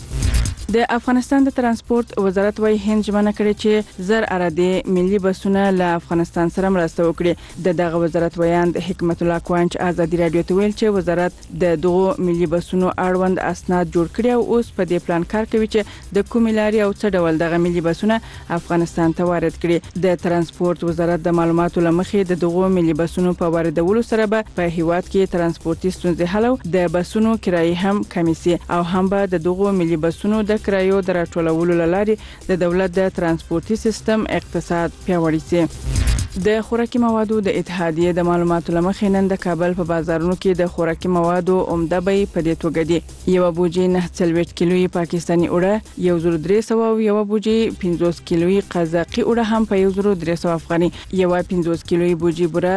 د افغانستان د ترانسپورت وزارت وايي هند ژمنه کړې چې زر اراده ملي بسونه له افغانستان سره مرسته وکړي. دغه وزارت ویاند حکمت الله کوانچ ازادي رادیو ته ویل چې وزارت د دغو ملي بسونو اړوند اسناد جوړ کړي او اوس په دې پلان کار کوي چې د کوم لارې او څه ډول دغه ملي بسونه افغانستان ته وارد کړي. د ترانسپورت وزارت د معلوماتو لمخې د دغو ملي بسونو په واردولو سره به په هیواد کې ترانسپورتي ستونزې حل او د بسونو کرایه هم کمې سي او هم به د دغو ملي بسونو د کرایو د راټولولو لارې د دولت د ترانسپورتي سیستم اقتصاد پیاوړی سي. د خوراکي موادو د اتحادیې د معلوماتو لمخې نن د کابل په بازارونو کې د خوراکي موادو عمده بیې په دې توګه دي. یو بوجي 9 کیلویي پاکستاني اوړه 1300 او یو بوجي 50 کیلویي قزاقي اوړه هم په 1300 افغاني، یو 50 کیلویي بوجي بوره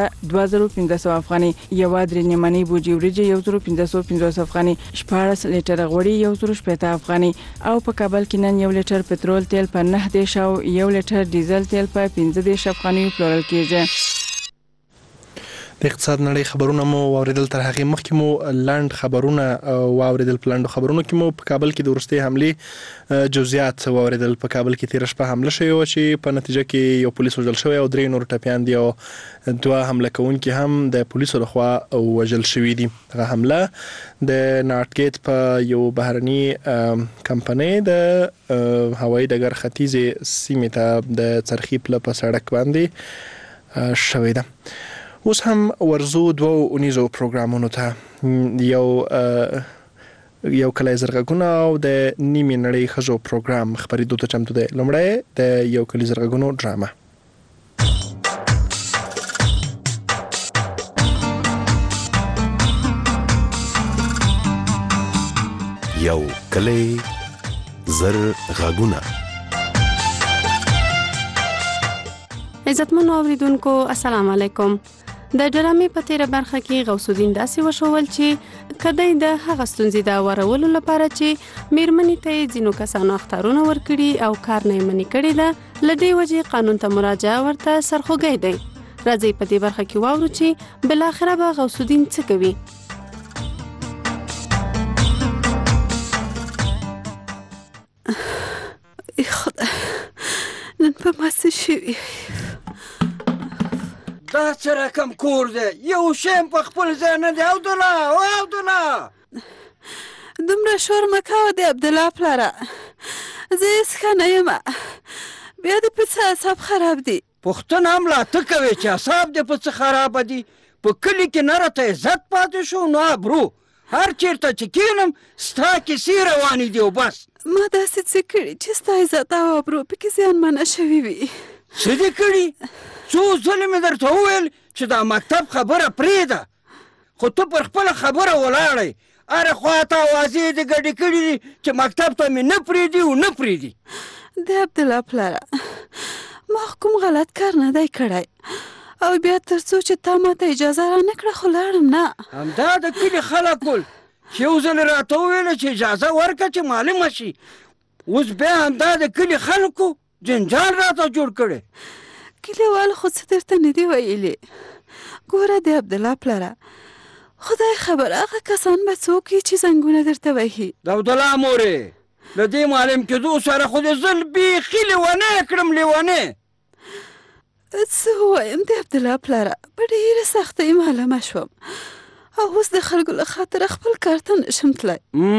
2500 افغاني، یو درنیمنی بوجي وریجې 1550 افغاني، 14 لیټر غوړي 1080 افغاني او په کابل کې نن 1 لیټر پټرول تیل په 9 او 1 لیټر ډیزل تیل په 15 افغاني پلورل کېږي. د اقتصاد نړۍ خبرونه مو واوریدل، تر هغه مخکې مو لاند خبرونه واوریدل. په لاند خبرونو کې مو په کابل کې د وروستي حملې جزئیات واوریدل. په کابل کې تیر شپه حمله شوې و چې په نتیجه کې یو پولیس وژل شوی او 3 نور ټپیان دي او 2 حمله کوونکي هم د پولیسو لخوا وژل شوي دي. هغه حمله د نارتګیټ په یو بهرني کمپنۍ د هوایي ډګر ختیځې سیمې ته د څرخي پله په سړک باندې شوې ده. اوس هم ورزو 2 اونیزو پروګرامونو ته، یو کلی زرغږونه او د نیمې نړۍ ښځو پروګرام خپرېدو ته چمتو دی. لومړی د یو کلی زرغږونو ډرامه. یو کلی زرغږونه. عزتمنو اوریدونکو السلام علیکم. د ډرامې په تیره برخه کې غوث الدین داسې وشول چې کدی د هغه ستونزې د اورولو لپاره چې میرمنې ته یې ځینو کسانو اخطارونه ورکړي او کار نه یې منې کړې ده، له دې وجې قانون ته مراجعه ورته سرخوږی دی. راځئ په دې برخه کې واورو چې بالاخره به غوث الدین څه کوي. نن په ما څه شوي؟ دا څه رقم کور دی؟ یو شی په خپل ځای نه دی. عبدالله دومره شور مه کوه د عبدالله پلاره، زه هېڅ ښه نه یم. بیا دې په څه اعصاب خراب دي؟ پوښتنه هم لا ته کوې چې اعصاب دې په څه خرابه دي؟ په کلي کې نه راته عزت پاتې شو نه ابرو. هر چېرته چې کښېنم ستا کیسې روانې دي او بس. ما داسې څه کړي چې ستا عزت او ابرو پکې زیانمنه شوي وي؟ څه دې کړي؟ څو ځلې مې درته وویل چې دا مکتب خبره پرېږده، خو ته پر خپله خبره ولاړئ. هره خواته اوازې دې ګډې کړي دي چې مکتب ته مې نه پرېږدي او نه پرېږدي. د عبدالله پلاره ما کوم غلط کار نه دی کړی او بیا تر څو چې تا ما ته اجازه را نه کړه خو لاړم نه. همدا د کلي خلک ول چې یو ځل راته وویله چې اجازه ورکړه چې معلومه شي. اوس بیا همدا د کلي خلکو جنجال راته جوړ کړی. کلیوالو خو څه درته نه دي ویلي؟ ګوره د عبدالله پلاره خدای خبر هغه کسان به څوک وي چې زنګونه درته وهي. د عبدالله مورې له دې معلم کېدو سره خو دې زه بیخي لیونی کړم. لیونی څه ووایم د عبدالله پلاره، په ډېره سختۍ معلومه شوم او اوس د خلکو له خاطره خپل کار ته نشم تللی.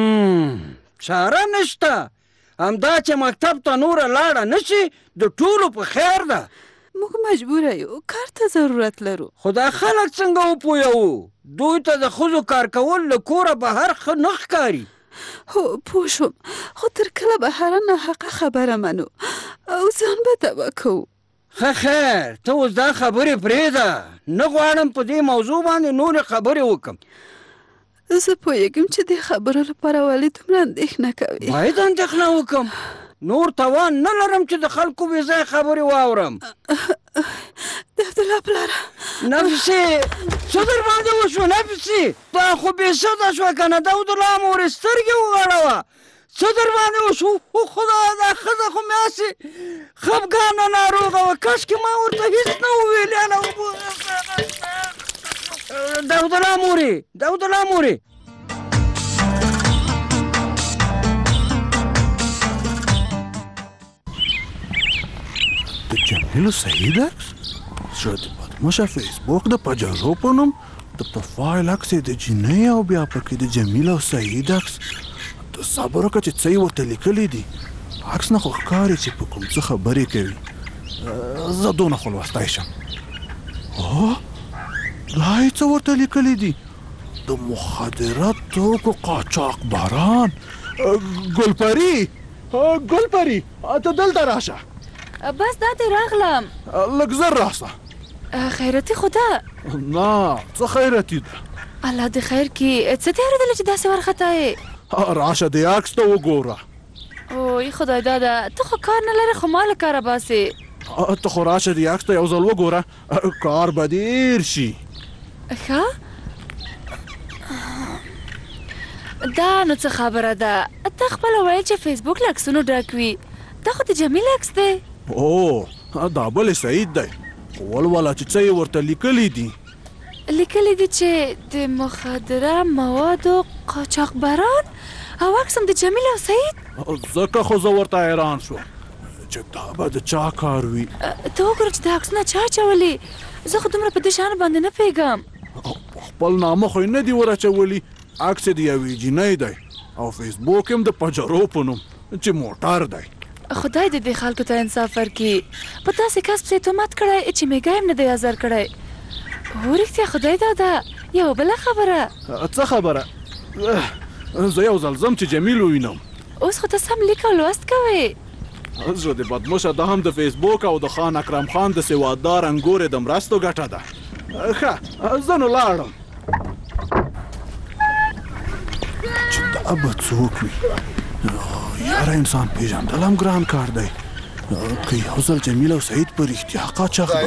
چاره نشته. همدا چې مکتب ته نوره لاړه نشي د ټولو په خیر ده. موږ مجبوره یو، کار ته ضرورت لرو. خو دا خلک څنګه وپوهوو؟ دوی ته د ښځو کار کول له کوره بهر ښه نه ښکاري. هو پوه شوم، خو تر کله به هره ناحقه خبره منو او ځان به تباه کوو. ښه خیر ته اوس دا خبرې پرېږده. نه غواړم په دې موضوع باندې نورې خبرې وکړم. زه پوهېږم چې دې خبرو لپاره ولې دومره اندېښنه کوې. باید اندېښنه وکړم. نور توان نه لرم چې د خلکو بې ځای خبرې واورم. د عبدالله پلاره نفسې څه در باندې وشو؟ نفسې دا خو بې سده شوه که نه؟ د عبدالله مورې سترګې وغړوه. څه در باندې وشو؟ خدایه دا ښځه خو مې هسې خفګانه ناروغه وه. کاشکې ما ورته هېڅ نه وویل. د عبدالله مورې د عبدالله مورې د جمیل سعید عکس زړه د پدمشه فیسبوک د پجارو په نوم د پروفایل عکس یې د جینۍ او بیا پکې د جمیل او سعید عکس. ته صبر وکړه چې څه یې ورته لیکلي دي. عکس نه خو ښکاري چې په کوم څه خبرې کوي. زه دونه خو لوستی شم. دا یې څه ورته لیکلي دي؟ د مخدره توکو قاچاق باران. ګلپري ته دلته راشه. بس دا ته راغلم. لږ زر راسه. خیرتي خو ده؟ نه څه خیرتي ده؟ الله دې خیر کړي. څه دې اورېدله چې داسې وارخطا یې؟ راشه دې عکس ته وګوره. اوی خدای داده ته خو کار نه لرې خو ما له کاره باسې. ته خو راشه دې عکس ته یو ځل وګوره، کار به ډېر شي. ښه دا نو څه خبره ده؟ ته خپله ویل چې فیسبوک له عکسونو ډک وي. دا خو د جمیل عکس دی. دا بل سعید دی. خو ولوله چې څه یې ورته لیکلي دي. لیکلي دي چې د مخدره موادو قاچاقبران او عکس هم د جمیل او سعید. ځکه خو زه ورته حیران شوم چې دا به د چا کار وي. ته وګوره چې دا عکسونه چا اچولي. زه خو دومره په دې شیانو باندې نه پوهېږم. خپل نامه خو یې نه دي ور اچولي. عکس یې د یوې جینۍ دی او فیسبوک هم د پجرو په نوم چې موټر دی. خدای دې دې خلکو ته انصاف ورکړي. په داسې کس پسې تهمت کړی چې میږی هم نه دی ازار کړی. هو رښتیا خدای داده یوه بله خبره. څه خبره؟ زه یو ځل ځم چې جمیل ووینم. اوس خو ته سم لیک او لوست کوې. زړه د بدموشه دا هم د فیسبوک او د خان اکرم خان د سواددار انګورې د مرستو ګټه ده. ښه زه نو لاړم. چې دا به څوک وي؟ یاره انسان پېژندل هم ګران کار دی. که یو ځل جمیل او سعید په رښتیا قاچاق به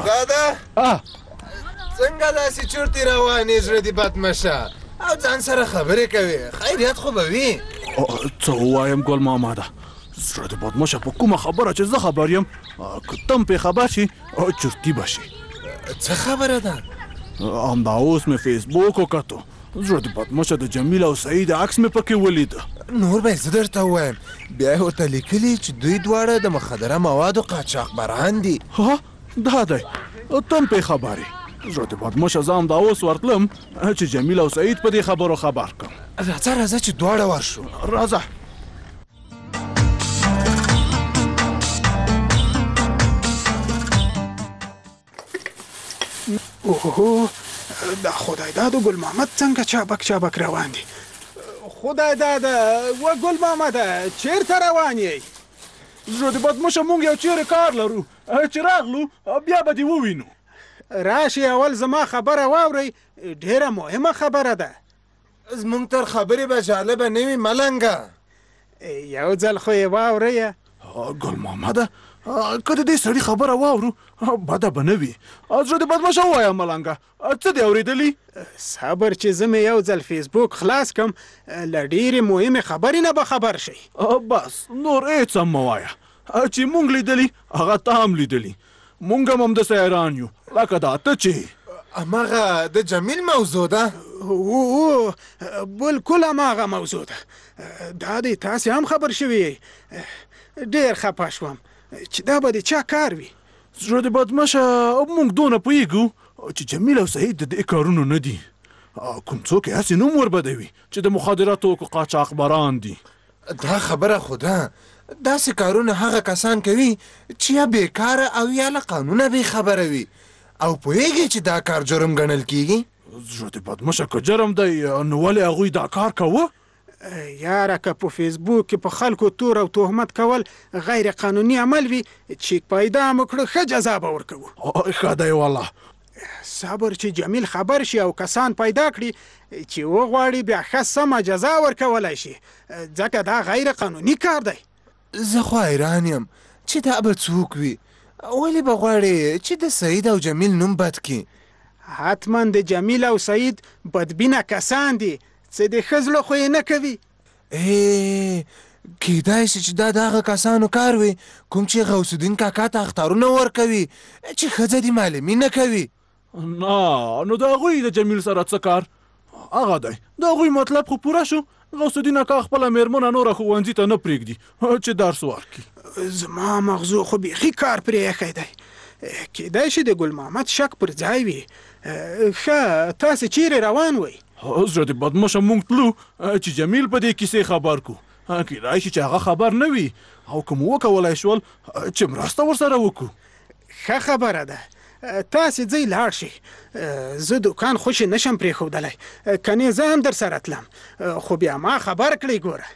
څنګه داسې چورتې روانې زړه دې بدمشه او ځان سره خبرې کوې؟ خیریت خو به وي. څه ووایم ګل ماماده، زړه د بدمشه په کومه خبره چې زه خبر یم که ته هم پرې خبر شي چورتي به شي. څه خبره ده؟ همدا اوس مې فیسبوک وکتو. زړه د بدمشه د جمیل او سعید عکس مې پکې ولیده. نور به یې زه درته ووایم. بیا یې ورته لیکلي چې دوی دواړه د مخدره موادو قاچاقبران دي. ها دا دی، ته هم پرې خبر یې. زړه د بدمشه زه همدا اوس ورتلم چې جمیل او سعید په دې خبرو خبر کړم. راځه چې دواړه ورشو. راځه. اوه دا خدای داد و ګل محمد څنګه چابک روان دي؟ خدای داد و ګل محمد چیرته روان یې؟ زړه د بدمشه مونږ یو چیرې کار لرو چې راغلو بیا به دې ووینو. راشي اول زما خبره واورئ، ډیره مهمه خبره ده. زمونږ تر خبرې به جالبه نه وي ملنګه. یو ځل خو یې واورئ. ګل محمده که د دې سړي خبره واورو بده به نه وي. زړه د بدمشه ووایه ملنګه څه دې اورېدلي؟ صبر چې زه مې یو ځل فیسبوک خلاص کړم له ډېرې مهمې خبرې نه به خبر شئ. بس نور هېڅ هم مه وایه. چې مونږ لیدلي هغه ته هم لیدلي. مونږ هم همداسې حیران یو لکه دا ته چې هماغه د جمیل موضوع ده. او بالکل هماغه موضوع ده. دا دی تاسې هم خبر شوي. ډېر خفه شوم چې دا به د چا کار وي. زړه د بدمشه مونږ دونه پوهېږو چې جمیل او سعید د دې کارونو نه دي. کوم څوک یې هسې نوم وربدوي چې د مخدره توکو قاچاقبران دي. دا خبره خو ده. داسې کارونه هغه کسان کوي چې یا بیکاره او یا له قانونه بې خبره وي او پوهېږي چې دا کار جرم ګڼل کېږي. زړه د بدمشه که جرم دی نو ولې هغوی دا کار کوه؟ یاره که په فیسبوک کې په خلکو تور او تهمت کول غیر قانوني عمل وي چې پیدا مو کړو ښه جزا به ورکوو. ښه دی والله. صبر چې جمیل خبر شي او کسان پیدا کړي چې وغواړي بیا ښه سمه جزا ورکولی شي ځکه دا غیر قانوني کار دی. زه خو حیران یم چې دا به څوک وي؟ ولې به غواړې چې د سعید او جمیل نوم بد کړي؟ حتما د جمیل او سعید بدبینه کسان دي څه د ښه زړه خو یې نه کوي. کیدای شي چې دا د هغه کسانو کار وي کوم چې غوث الدین کاکا ته اخطارونه ورکوي چې ښځه دې معلمي نه کوي. نه نو د هغوی د جمیل سره څه کار؟ هغه دی د هغوی مطلب خو پوره شو. غوث الدین اکا خپله مېرمنه نوره ښوونځي ته نه پرېږدي چې درس ورکړي. زما مغزو خو بیخي کار پرې ایښی دی. کیدای شي د ګل محمد شک پر ځای وي. ښه تاسې چیرې روان وئ؟ زړه د بدمشه مونږ تلو چې جمیل په دې کیسې خبر کړو. کیدای شي چې هغه خبر نه وي او که مو وکولی شول چې مرسته ورسره وکړو. ښه خبره ده. تاسې ځئ لاړ شئ. زه دوکان خوشې نشم پرېښودلی. کنې زه هم در سره تلم خو بیا ما خبر کړئ. ګوره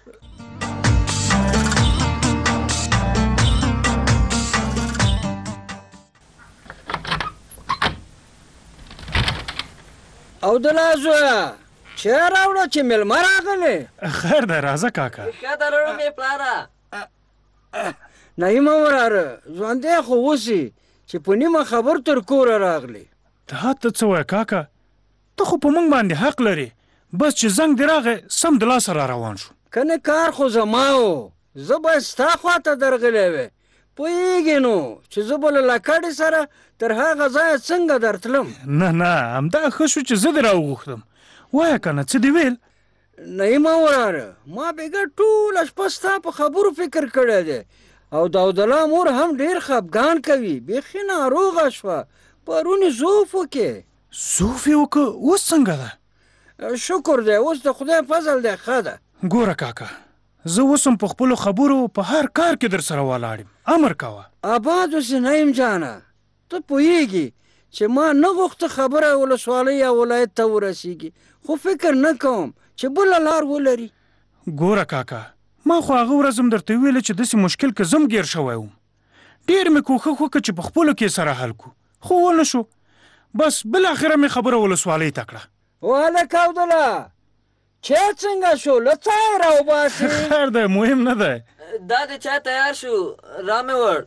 او د لا زویه چی راوړه چې مېلمه راغلی؟ خیر دی راځه کاکا. ښه ده لړو مې پلاره. نعیمه وراره ژوندی خو اوسې چې په نیمه خبر تر کوره راغلی. ته څه وایې کاکا؟ ته خو په موږ باندې حق لرې. بس چې زنګ دې راغی سم د لاسه را روان شو. کنه کار خو زما و. زه به ستا خواته درغلی وی پوهېږې نو چې زه به له لکړې سره تر هغه ځایه څنګه درتلم. نه همدا ښه شو چې زه دې راوغوښتم. وایه که نه څه دې ویل؟ نعیمه وراره ما بېګا ټوله شپه ستا په خبرو فکر کړی دی او داود الله مور هم ډېر خفګان کوي، بیخي ناروغه شوه، پرون یې زوف وکې. زوف یې وکړه؟ اوس څنګه ده؟ شکر دی اوس د خدای فضل دی ښه ده. ګوره کاکا زه اوس هم په خپلو خبرو په هر کار کې در سره ولاړ یم، امر کوه. آباد اوسې نعیم جانه، ته پوهېږي چې ما نه غوښته خبره ولسوالۍ یا ولایت ته ورسېږي، خو فکر نه کوم چې بله لار ولري. ګوره کاکا ما خو هغه ورځ هم درته ویله چې داسې مشکل که زم ګیر شوی وم، ډېر مې کوښښ وکړه چې په خپلو کې سره حل کړو، خو ونه شو. بس بالاخره مې خبره ولسوالۍ ته کړه. وهلک عبدالله چای څنګه شو؟ له چای راوباسې. خیر دی مهم نه دی. دا د چای تیار شو را مې وړ.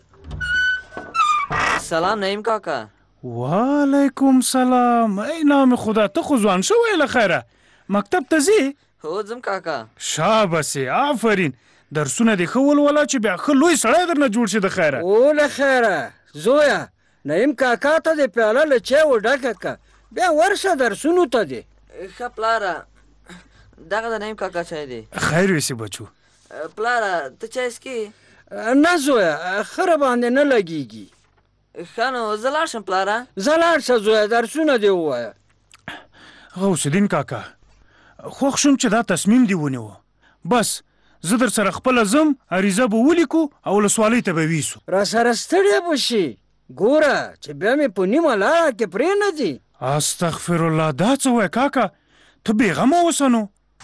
سلام نعیم کاکا. وعلیکم سلام. ای نام خدا ته خو ځوان شوی له خیره، مکتب ته ځې؟ هو ځم کاکا. شابسې آفرین، درسونه دې ښه ولوله چې بیا ښه لوی سړی درنه جوړ شي د خیره. او له خیره زویه نعیم کاکا ته دې پیاله له چایو ډکه که بیا ورشه درسونو ته دې. ښه پلاره دغه د نعیم کاکا چای دی. خیر ویسې بچو. پلاره ته چای څکې؟ نه زویه خره باندې نه لګېږي. ښه نو زه لاړ شم پلاره. زه لاړ شه زویه درسونه دې ووایه. غوث الدین کاکا خوښ شوم چې دا تصمیم دې ونیوه. بس زه در سره خپله ځم، عریضه به ولیکو او ولسوالۍ ته به ویسو. را سره ستړی به شي، ګوره چې بیا مې په نیمه لاره کې پرېنځي. استغفرالله دا څه وایې کاکا، ته بېغمه اوسه نو.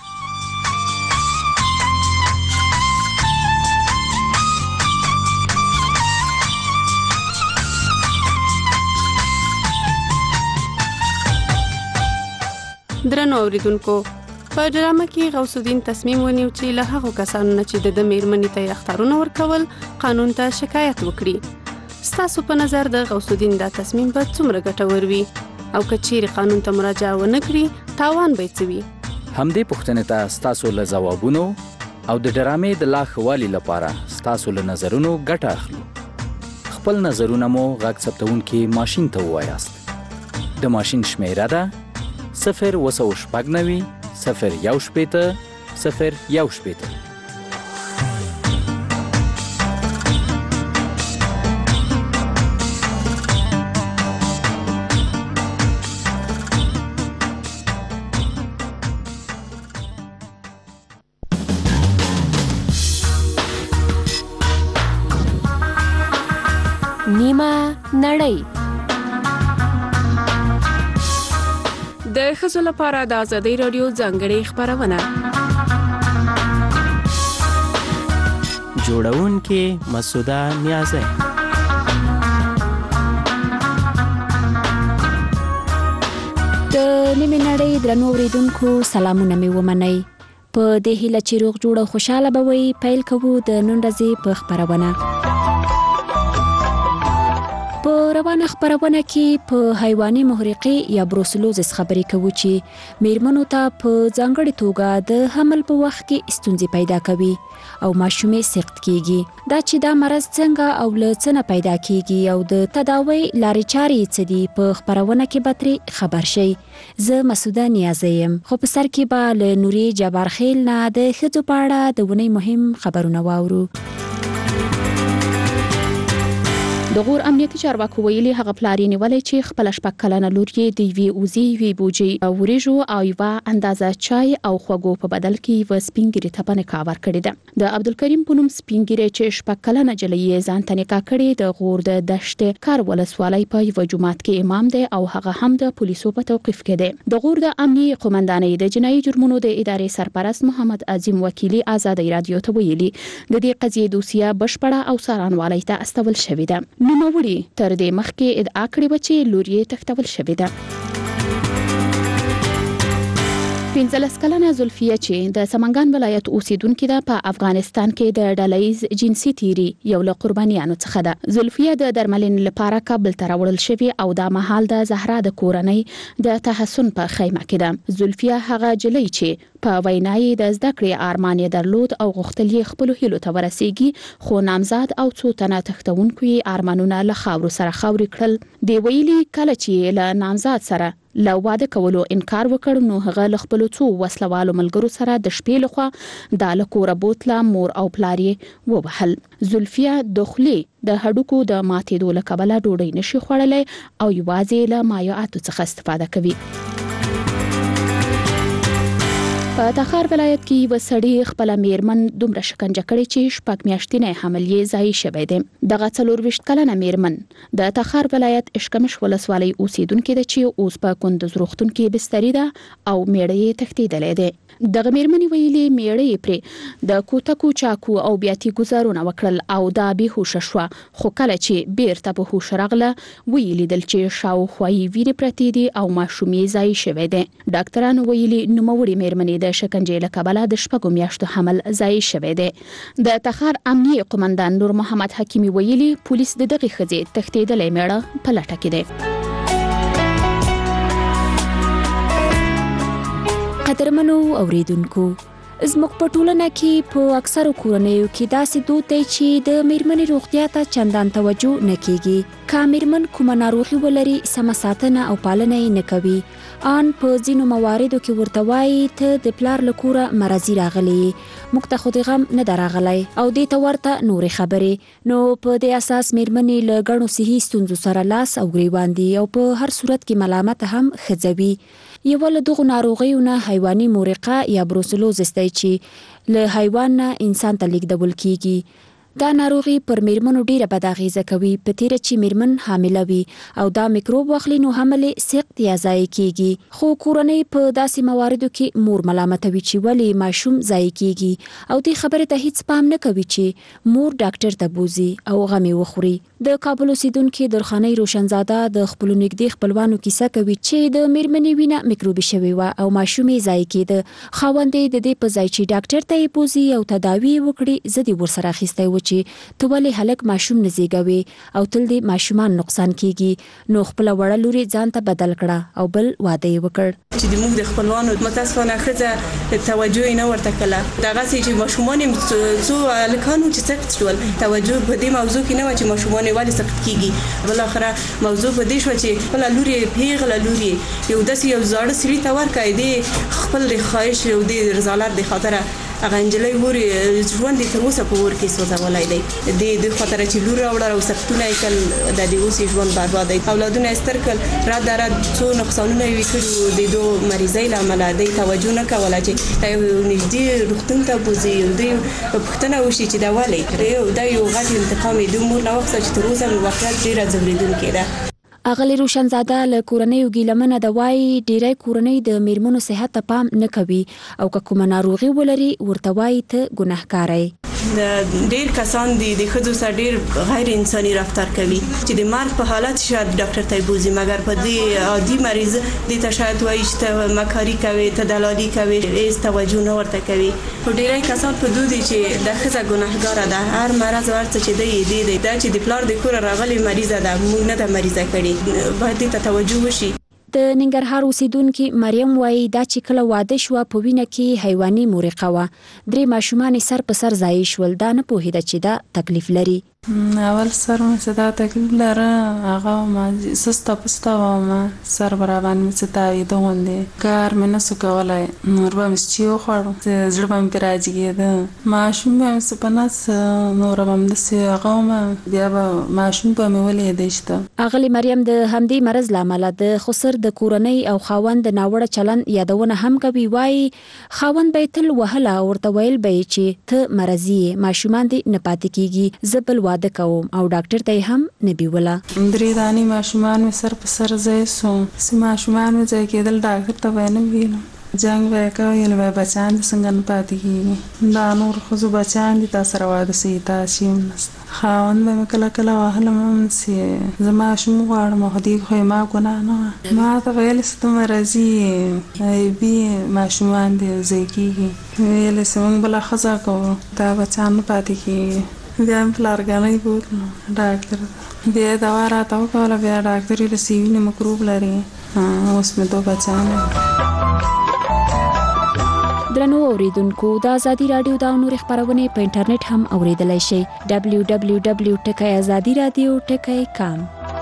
درنو اوریدونکو په ډرامه کې غوث الدین تصمیم ونیو چې له هغو کسانو نه چې د میرمنې ته یې اخطارونه ورکول قانون ته شکایت وکړي. ستاسو په نظر د غوث الدین دا تصمیم به څومره ګټور وي او که چیرې قانون ته مراجعه ونه کړي تاوان به یې څه وي؟ همدې پوښتنې ته ستاسو له ځوابونو او د ډرامې د لا ښه والي لپاره ستاسو له نظرونو ګټه اخلو. خپل نظرونه مو غږ ثبتونکي ماشین ته ووایاست. د ماشین شمیره ده 090 018 نیمه نړۍ. د ښځو لپاره د ازادۍ راډیو ځانګړې خپرونه. جوړونکې مسعوده نیازی. د نیمه نړۍ درنو اوریدونکو سلامونه مې ومنئ. په دې هیله چې روغ جوړ او خوشاله به وئ، پیل کوو د نن ورځې په خپرونه. په روانه خبرونه کې په حیواني محرقې یا بروسلوزس خبرې کوو چې میرمنو ته په ځانګړې توګه د حمل په وخت کې ستونزې پیدا کوي او ماشومې سخت کیږي. دا چې دا مرض څنګه او له څه نه پیدا کیږي او د تداوی لارې چارې څه دي په خبرونه کې به ترې خبر شئ. زه مسعوده نیازی یم، خو په سر کې به له نوري جبار خیل نه د ښځو په اړه د ونې مهم خبرونه واورو. د غور امنیتي چارواکو ویلي هغه پلار یې نیولی چې خپل 6 کلنه لور یې د یوې وزې یوې بوجۍ وریژو او یوه اندازه چای او خوږو په بدل کې یوه سپین ږیرې ته په نکاح ورکړې ده. د عبدالکریم په نوم سپین ږیری چې 6 کلنه نجلۍ یې ځان ته نکاح کړې د غور د دشت کار ولسوالۍ په یوه جومات کې امام دی او هغه هم د پولیسو په توقیف کې دی. د غور د امنیي قومندانۍ د جنایي جرمونو د ادارې سرپرست محمد عظیم وکیلي ازادۍ رادیو ته ویلي د دې قضیې دوسیه بشپړه او څارنوالۍ ته استول شوې ده. نوموړي تر دې مخکې ادعا کړې وه چې لور یې تښتول شوې ده. 15 کلنه زلفیه چې د سمنګان ولایت اوسیدونکې ده په افغانستان کې د ډلهییز جنسي تیری یو له قربانیانو څخه ده. زلفیه د درملنې لپاره کابل ته راوړل شوې او دا مهال د زهرا د کورنۍ د تحسن په خیمه کې ده. زلفیه هغه جلۍ چې په وینای د زده کړې ارمان یې درلود او غوښتل یې خپل هیلو ته ورسیږي، خو نامزاد او څو تنه تختونکو یې ارمانونه له خاورو سره خاوري کړل. دی ویلي کله چې له نامزاد سره له واده کولو انکار وکړ نو هغه له خپل څو وسلوالو ملګرو سره د شپې لخوا د لکوره بوتله مور او پلار یې ووهل. زلفیه د خولې د هډوکو د ماتېدو له کبله ډوډۍ نشي خوړلی او یوازې له مایعاتو څخه استفاده کوي. په تخار ولایت کې یو سړی خپل میرمن دومره شکنجه کړې چې 6 میاشتې نه حمل یې ځای شوی دی. دغه 24 کلنه میرمن د تخار ولایت اشکمش ولسوالۍ اوسیدونکې ده چې اوس په کندوز روغتون کې بستري ده او میړه یې تښتېدلی دی. دغه میرمنې ویلي میړه یې پرې د کوتکو چاکو او بیاتي گزارونه وکړل او دا بېهوشه شوه، خو کله چې بیرته په هوښ راغله ویې لیدل چې شاوخوا یې وینې پرتې دي او ماشوم یې ځای شوی دی. ډاکټرانو ویلي نوموړې میرمنې د شکنجې له کبله د 6 میاشتو حمل ځای شوی دی. د تخار امنیه قومندان نور محمد حکیمي ویلي پولیس د دغه ښځې تښتېدلی میړه په لټه کې دی. قدرمنو اوریدونکو، زموږ په ټولنه کې په اکثرو کورنیو کې داسې دود دی چې د میرمنې روغتیا ته چندان توجه نه کیږي. که میرمن کومه ناروغي ولري سمه ساتنه او پالنه یې نه کوي. ان په ځینو مواردو کې ورته وایي ته د پلار له کوره مرضي راغلی، موږ ته خو د غم نه ده راغلی او دې ته ورته نورې خبرې. نو په دې اساس میرمنې له ګڼو صحي ستونزو سره لاس او ګریوان دي او په هر صورت کې ملامت هم ښځوي. یو له دغو ناروغیو نه حیواني مورقه یا بروسلوزس دی چې له حیوان نه انسان ته لیږدول کیږي. دا ناروغي پر میرمنو ډیره بد اغیزه کوي، په تیره چې میرمن حامله وي او دا میکروب واخلي نو حمل سخت یا ضایع کیږي. خو کورنۍ په داسې مواردو کې مور ملامتوي چې ولې ماشوم ضایع کیږي او دې خبرې ته هیڅ پام نه کوي چې مور ډاکټر ته بوزي او غمې وخوري. د کابل اوسیدونکي درخانۍ روشنزاده د خپل نږدې خپلوانو کیسه کوي چې د میرمنې وینه میکروبي شوی و او ماشوم یې ضایع کېده. خاوند یې د دې په ځای چې ډاکټر ته یې بوزي او تداوی وکړي زه دې ورسره اخیستی و چې ته ولې هلک ماشوم نه زیږوي او تل دې ماشومان نقصان کیږي. نو خپل وړه لوري ځان ته بدل کړه او بل واده یې وکړ چې د موږ د خپلوانو متاسفانه ښځه توجه یې نه ورته کړله. دغسې چې ماشومان یې څو هلکانو چې سخت شول توجه په دې موضوع کې نه وه چې ماشومان یې ولې سخت کیږي. بالاخره موضوع په دې شوه چې خپله لور یې پیغله لور یې یو داسې یو زاړه سړي ته ورکړی دې خپل د خواهش او د رضالت د خاطره هغه نجلۍ ور ژوند یې تر اوسه په اور کې سوځولی دی. د خاطره چې لور راوړه او سختونه یې کړل د دې اوس یې ژوند برباد دی. اولادونه یې ستر کړل، رد در رد څو نقصانونه یې کړي د دو مریضۍ له امله دی توجه نه کوله چې یو نږدې روغتون ته بوځي دوی پوښتنه وشي چې دا ولې دا یو غټ انتقام یې د مور نه واخیسته چې تر اوسه مې واقعیت ډېره ځورېدونکې ده. اغلی روشنزاده له کورنیو ګیلمنه د وای ډیری کورنۍ د میرمنو صحت ته پام نه کوي او که کومه ناروغي ولري ورته وای ته ګناهکار یې. ډیر کسان دي د ښځو سره ډیر غیر انساني رفتار کوي چې د مرګ په حالت شاید ډاکټر ته بوزي، مګر په دې عادي مریض دې ته شاید وایي چې ته مکاري کوي، ته دلالي کوي، هیڅ توجه نه ورته کوي. خو ډیری کسان په دودي چې د ښځه ګناهګاره ده، هر مرض ورته چې دی دا چې د پلار د کور راغلي مریضه ده، موږ نه ده مریضه کړي، باید دې ته توجه وشي. د ننګرهار اوسیدونکي مریم وایي دا چې کله واده شوه په وینه کې حیواني مورقه وه، 3 ماشومان سر په سر ضایع شول. دا نه پوهېده چې دا تکلیف لري. اول سر مې څه دا تکلیف لره هغه ما سسته پسته وم، سر به راباندې مې څه تاوېده غوندې، کار مې نسو کولی، نور به مې چې وخوړو زړه به مې پرې راجګېده، ماشوم به مې څه په نس نوره به مې داسې هغه ومه، بیا به ماشوم به مې ولیدی شته. اغلې مریم د همدې مرض له امله د خسر د کورنۍ او خاوند د ناوړه چلند یادونه هم کوي. وایي خاوند به یې تل وهله او ورته ویل به یې چې ته مرضي یې، ماشومان دې نه پاتې کېږي، زه بل واده کوم او ډاکټر ته هم نه بیوله. 3 دانې ماشومان مې سر په سر ځای سو، چې ماشومان مې ځای کېدل ډاکټر ته به یې نه ویلم، جنګ به یې کوی نو به یې بچیان دې څنګه نه پاتې کېږي، دا نور ښځو بچیان دي تا سره واده سي تاسې هم نسته. خاوند به مې کله کله وهلم هم چې زه ماشوم غواړم خو دې خو یې ما ګناه نه وه ما ته ویل چې ته مرضي عیبي ماشومان دي ځای کېږي ویل چې موږ بله ښځه کوو دا بچیان نه پاتې کېږي بیا مې پلارګنۍ بوتلو ډاکټر بیا یې دوا راته وکوله بیا ډاکټر ویل چې وینې مکروب لري اوس مې 2 بچیان درنو اوریدونکو د ازادي رادیو د نور خبرونه په انټرنیټ هم اوریدلای شئ www.azadiradio.com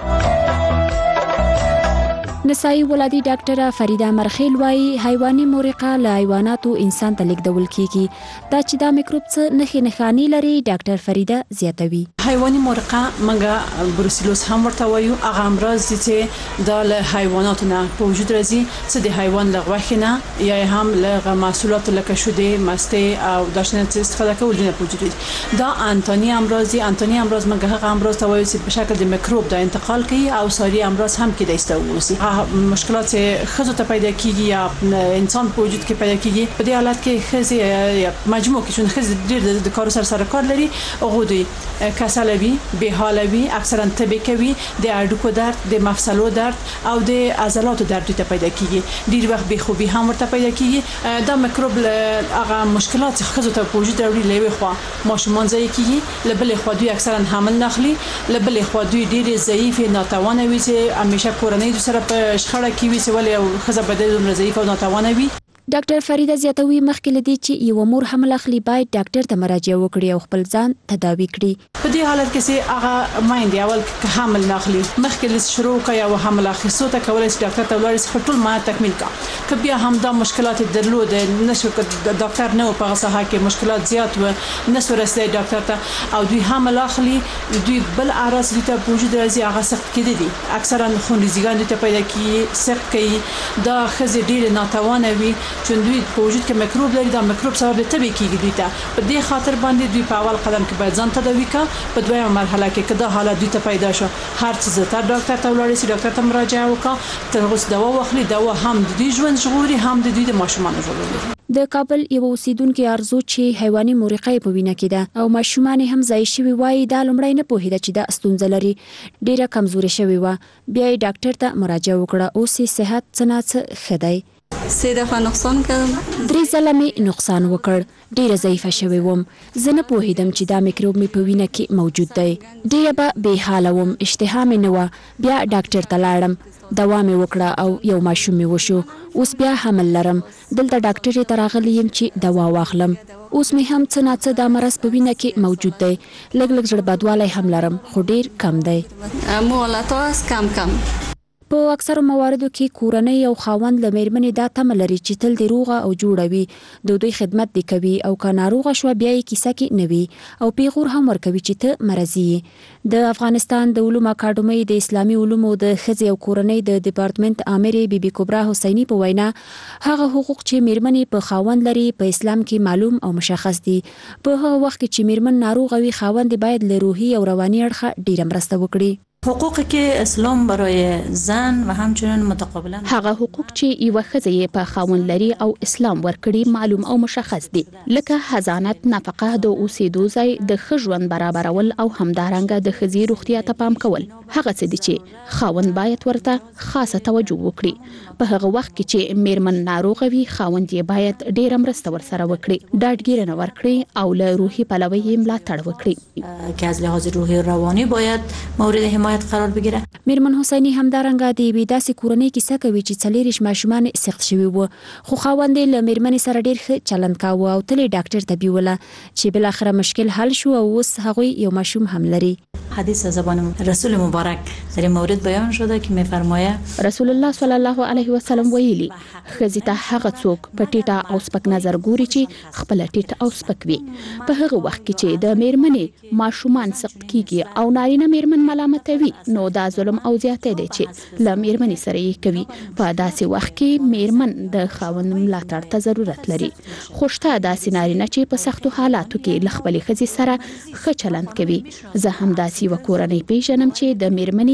نسائی ولادي ډاکټره فریده مرخیل وايي حیواني مورقه له حیواناتو انسان ته لیږدول کیږي دا چې دا میکروب څه نښې لري ډاکټر فریده زیاتوي حیواني مورقه منګه بروسیلوس هم ورته وایو هغه امراض چې د حیواناتو نه په وجود راځي چې د حیوان له غوښې نه یا هم له محصولاتو لکه شوده مستې او داشنه استفاده کول نه په وجود دا انتوني امراض منګه هغه امراض ته وایو چې په شکل د میکروب د انتقال کوي او ساري امراض هم کې دایسته وسی مشکلات خزو ته پیدا کیږي یا انسان په وجود کې پیدا کیږي په دې حالت کې خزي مجموع کې چون خزي ډېر د کار سره کار لري او دوی کسلوي به حالوي اکثرا تبه کوي د اډوکو درد د مفصلو درد او د عضلاتو درد ته پیدا کیږي ډېر وخت به خوبي هم ورته پیدا کیږي دا میکروب هغه مشکلات خزو ته په وجود راوړي لوي خو ماشومان ځای کیږي لبل خو دوی اکثرا حمل نخلي لبل خو دوی ډېر ضعیف ناتوانه وي چې همیشه کورنۍ سره په شخړه کې وي چې ولې خزه بدل ضعیف او ناتوانه وي ډاکټر فریده زیاتوي مخکې لدی چې یو مور حمل اخلي باید ډاکټر ته مراجعه وکړي او خپل ځان تداوي کړي په دې حالت کې چې هغه مایندې اول حمل ناخلي مخکې له شروع کوي او حمل اخیستو ته کولای شي ډاکټر ته ولاړ شي ټول ما تکمیل کا کبه هم دا مشکلات درلود نشو ډاکټر نه په هغه کې مشکلات زیات و نشو رسېدای ډاکټر ته او دوی حمل اخلي دوی بل اراس دي ته وجود راځي هغه سخت کېدی دي اکثرا خونریزګان دي ته پیدا کی سخت کوي دا خزه ډېر ناتوانه وي چې دوی په وجود کې میکروب لري دا میکروب سبب تبه کیږي دوی ته په دې خاطر باندې دوی په اول قدم کې باید ځان تداوي کا په دویمه مرحله کې کدا حالت دوی ته پیدا شو هر څه زه ته ډاکټر ته ولاړ شي ډاکټر ته مراجعه وکړه تر اوسه دوا واخلي دوا هم د دې ژوند ژغوري هم د دې د ماشومان ژغوري د کابل یو اوسیدونکو ارزو چې حیواني مورقه په وینه کې ده او ماشومان هم ځای شوی وای دا لمړی نه پوهیده چې دا ستونزه لري ډیره کمزوري شوی و بیا ډاکټر ته مراجعه وکړه او سي صحت څنګه خدای سیده خو نقصان کړم 3 ځله مې نقصان وکړ ډیره ضعیفه شوی وم زه نه پوهیدم چې دا میکروب مې په وینه کې موجود دی ډیره به حاله وم اشتها مې نه و بیا ډاکټر ته لاړم دوا مې وکړه او یو ماشوم مې وشو اوس بیا حمل لرم دلته ډاکټر ته راغلی يم چې دوا واخلم اوس مې هم څه د مرز په وینه کې موجود دی لګ زړه بدوالی هم لرم خو ډیر کم دی مو ولا تاسو کم په اکثرو مواردو کې کورنۍ او خاوند له میرمنې دا تمه لري چې تل دی روغه او جوړه وي د دوی خدمت دی کوي او که ناروغه شوه بیا یې کیسه کې نه وي او پیغور هم ورکوي چې ته مرضي یې د افغانستان د علومو اکاډمۍ د اسلامي علومو د ښځې او کورنۍ د ډپارټمنټ امرې بیبي کبرا حسیني په وینا هغه حقوق چې میرمنې په خاوند لري په اسلام کې معلوم او مشخص دي په هغه وخت کې چې میرمن ناروغه وي خاوند باید له روحي او رواني اړخه ډیره مرسته وکړي حقوقی که اسلام برای زن و همچنین متقابلا هغه حقوق چې یو ښځه په خاوند لري او اسلام ورکړي معلوم او مشخص دي لکه حضانت نفقه د اوسېدو ځای د ښه ژوند برابرول او همدارنګه د ښځې روغتیا ته پام کول هغه څه دي چې خاوند باید ورته خاصه توجه وکړي په هغه وخت کې چې میرمن ناروغه وي خاوند یې باید ډیره مرسته ورسره وکړي ډاډګیرنه ورکړي او له روحي پلوه یې ملاتړ وکړي که از لحاظ روحی و روانی باید مورد حمایت قرار بگیره میرمن حسینی همدارنګه د یوې داسې کورنۍ کیسه کوي چې 4 ماشومان سخت شوي وو خو خاوند له میرمنې سره ډیر ښه چلند کاوه او تل ډاکټر ته بیوله چې بل اخر مشکل حل شو او اوس هغه یو ماشوم هم لري حدیث زبان رسول مبارک در این مورد بیان شده که میفرمایه رسول الله صلی الله علیه وسلم ویلي خزي ته هغه څوک په ټیټه او سپک نظر ګوري چې خپل ټیټ او سپک وي په هغه وخت کې چې د میرمنې ماشومان سخت کیږي او نارینه میرمن ملامتوي نو دا ظلم او زیاته دي چې ل میرمنې سره یې کوي په داسې وخت کې میرمن د خاوند ملاتړ ته ضرورت لري خوشته داسې نارینه چې په سختو حالاتو کې ل خپل خزي سره ښه چلند کوي زه هم داسې وکورنۍ پیژنم چې د میرمنې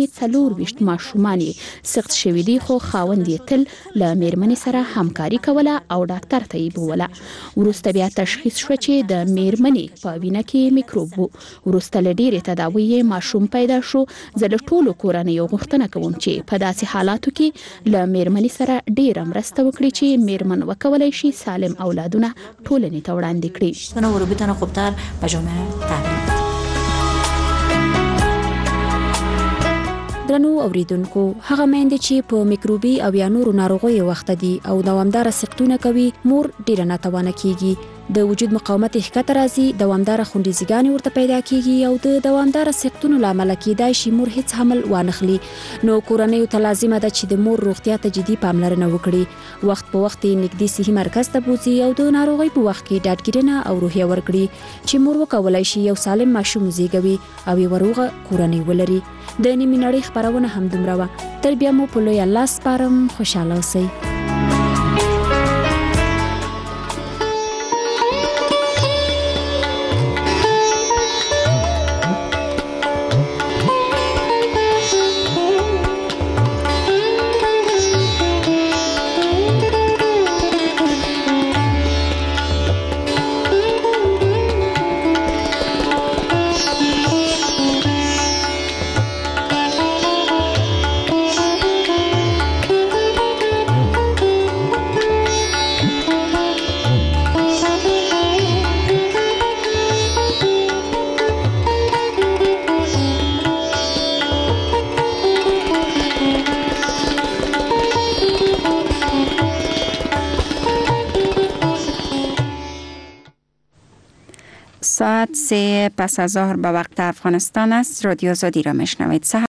24 ماشومان سخت شوي دي خو خاوند یې تل له میرمنې سره همکاري کوله او ډاکټر ته یې بوله. وروسته بیا تشخیص شو چې د میرمنې په وینه کې میکروب وو. وروسته له ډېرې تداوی یې ماشوم پیدا شو. زه له ټولو کورنیو غوښتنه کوم چې په داسې حالاتو کې له میرمنې سره ډېره مرسته وکړي چې میرمن وکولای شي سالم اولادونه ټولنې ته وړاندې کړي. تنوع بتونه خوبتر به جامعه تغییر. درنو اوریدونکو، هغه میندې چې په میکروبي او یا نورو ناروغیو وخت دي او دوامدار سقطونه کوي، مور ډیره ناتوانه کیږي. د وجود مقاومت ښکته راځي، دوامدار خونریزګانې ورته پیدا کیږي او د دوامدار سقطونو لامل کیدای شي مور هیڅ حمل وانخلي. نو کورنیو ته لازمه ده چې د مور روغتیا ته جدي پاملرنه وکړي. وخت په وخت نږدې صحي مرکز ته بوځي او د ناروغۍ په وخت کې ډاډګیرنه او روحیه ورکړي چې مور وکولای شي یو سالم ماشوم زیږوي او یو روغه کورنۍ ولري. د نیمې نړۍ خبرونه هم دومره وه. تر بیا مو په لوی الله سپارم. خوشحاله اوسئ. ساعت 3 پس از ظهر به وقت افغانستان است. رادیو آزادی را میشنوید.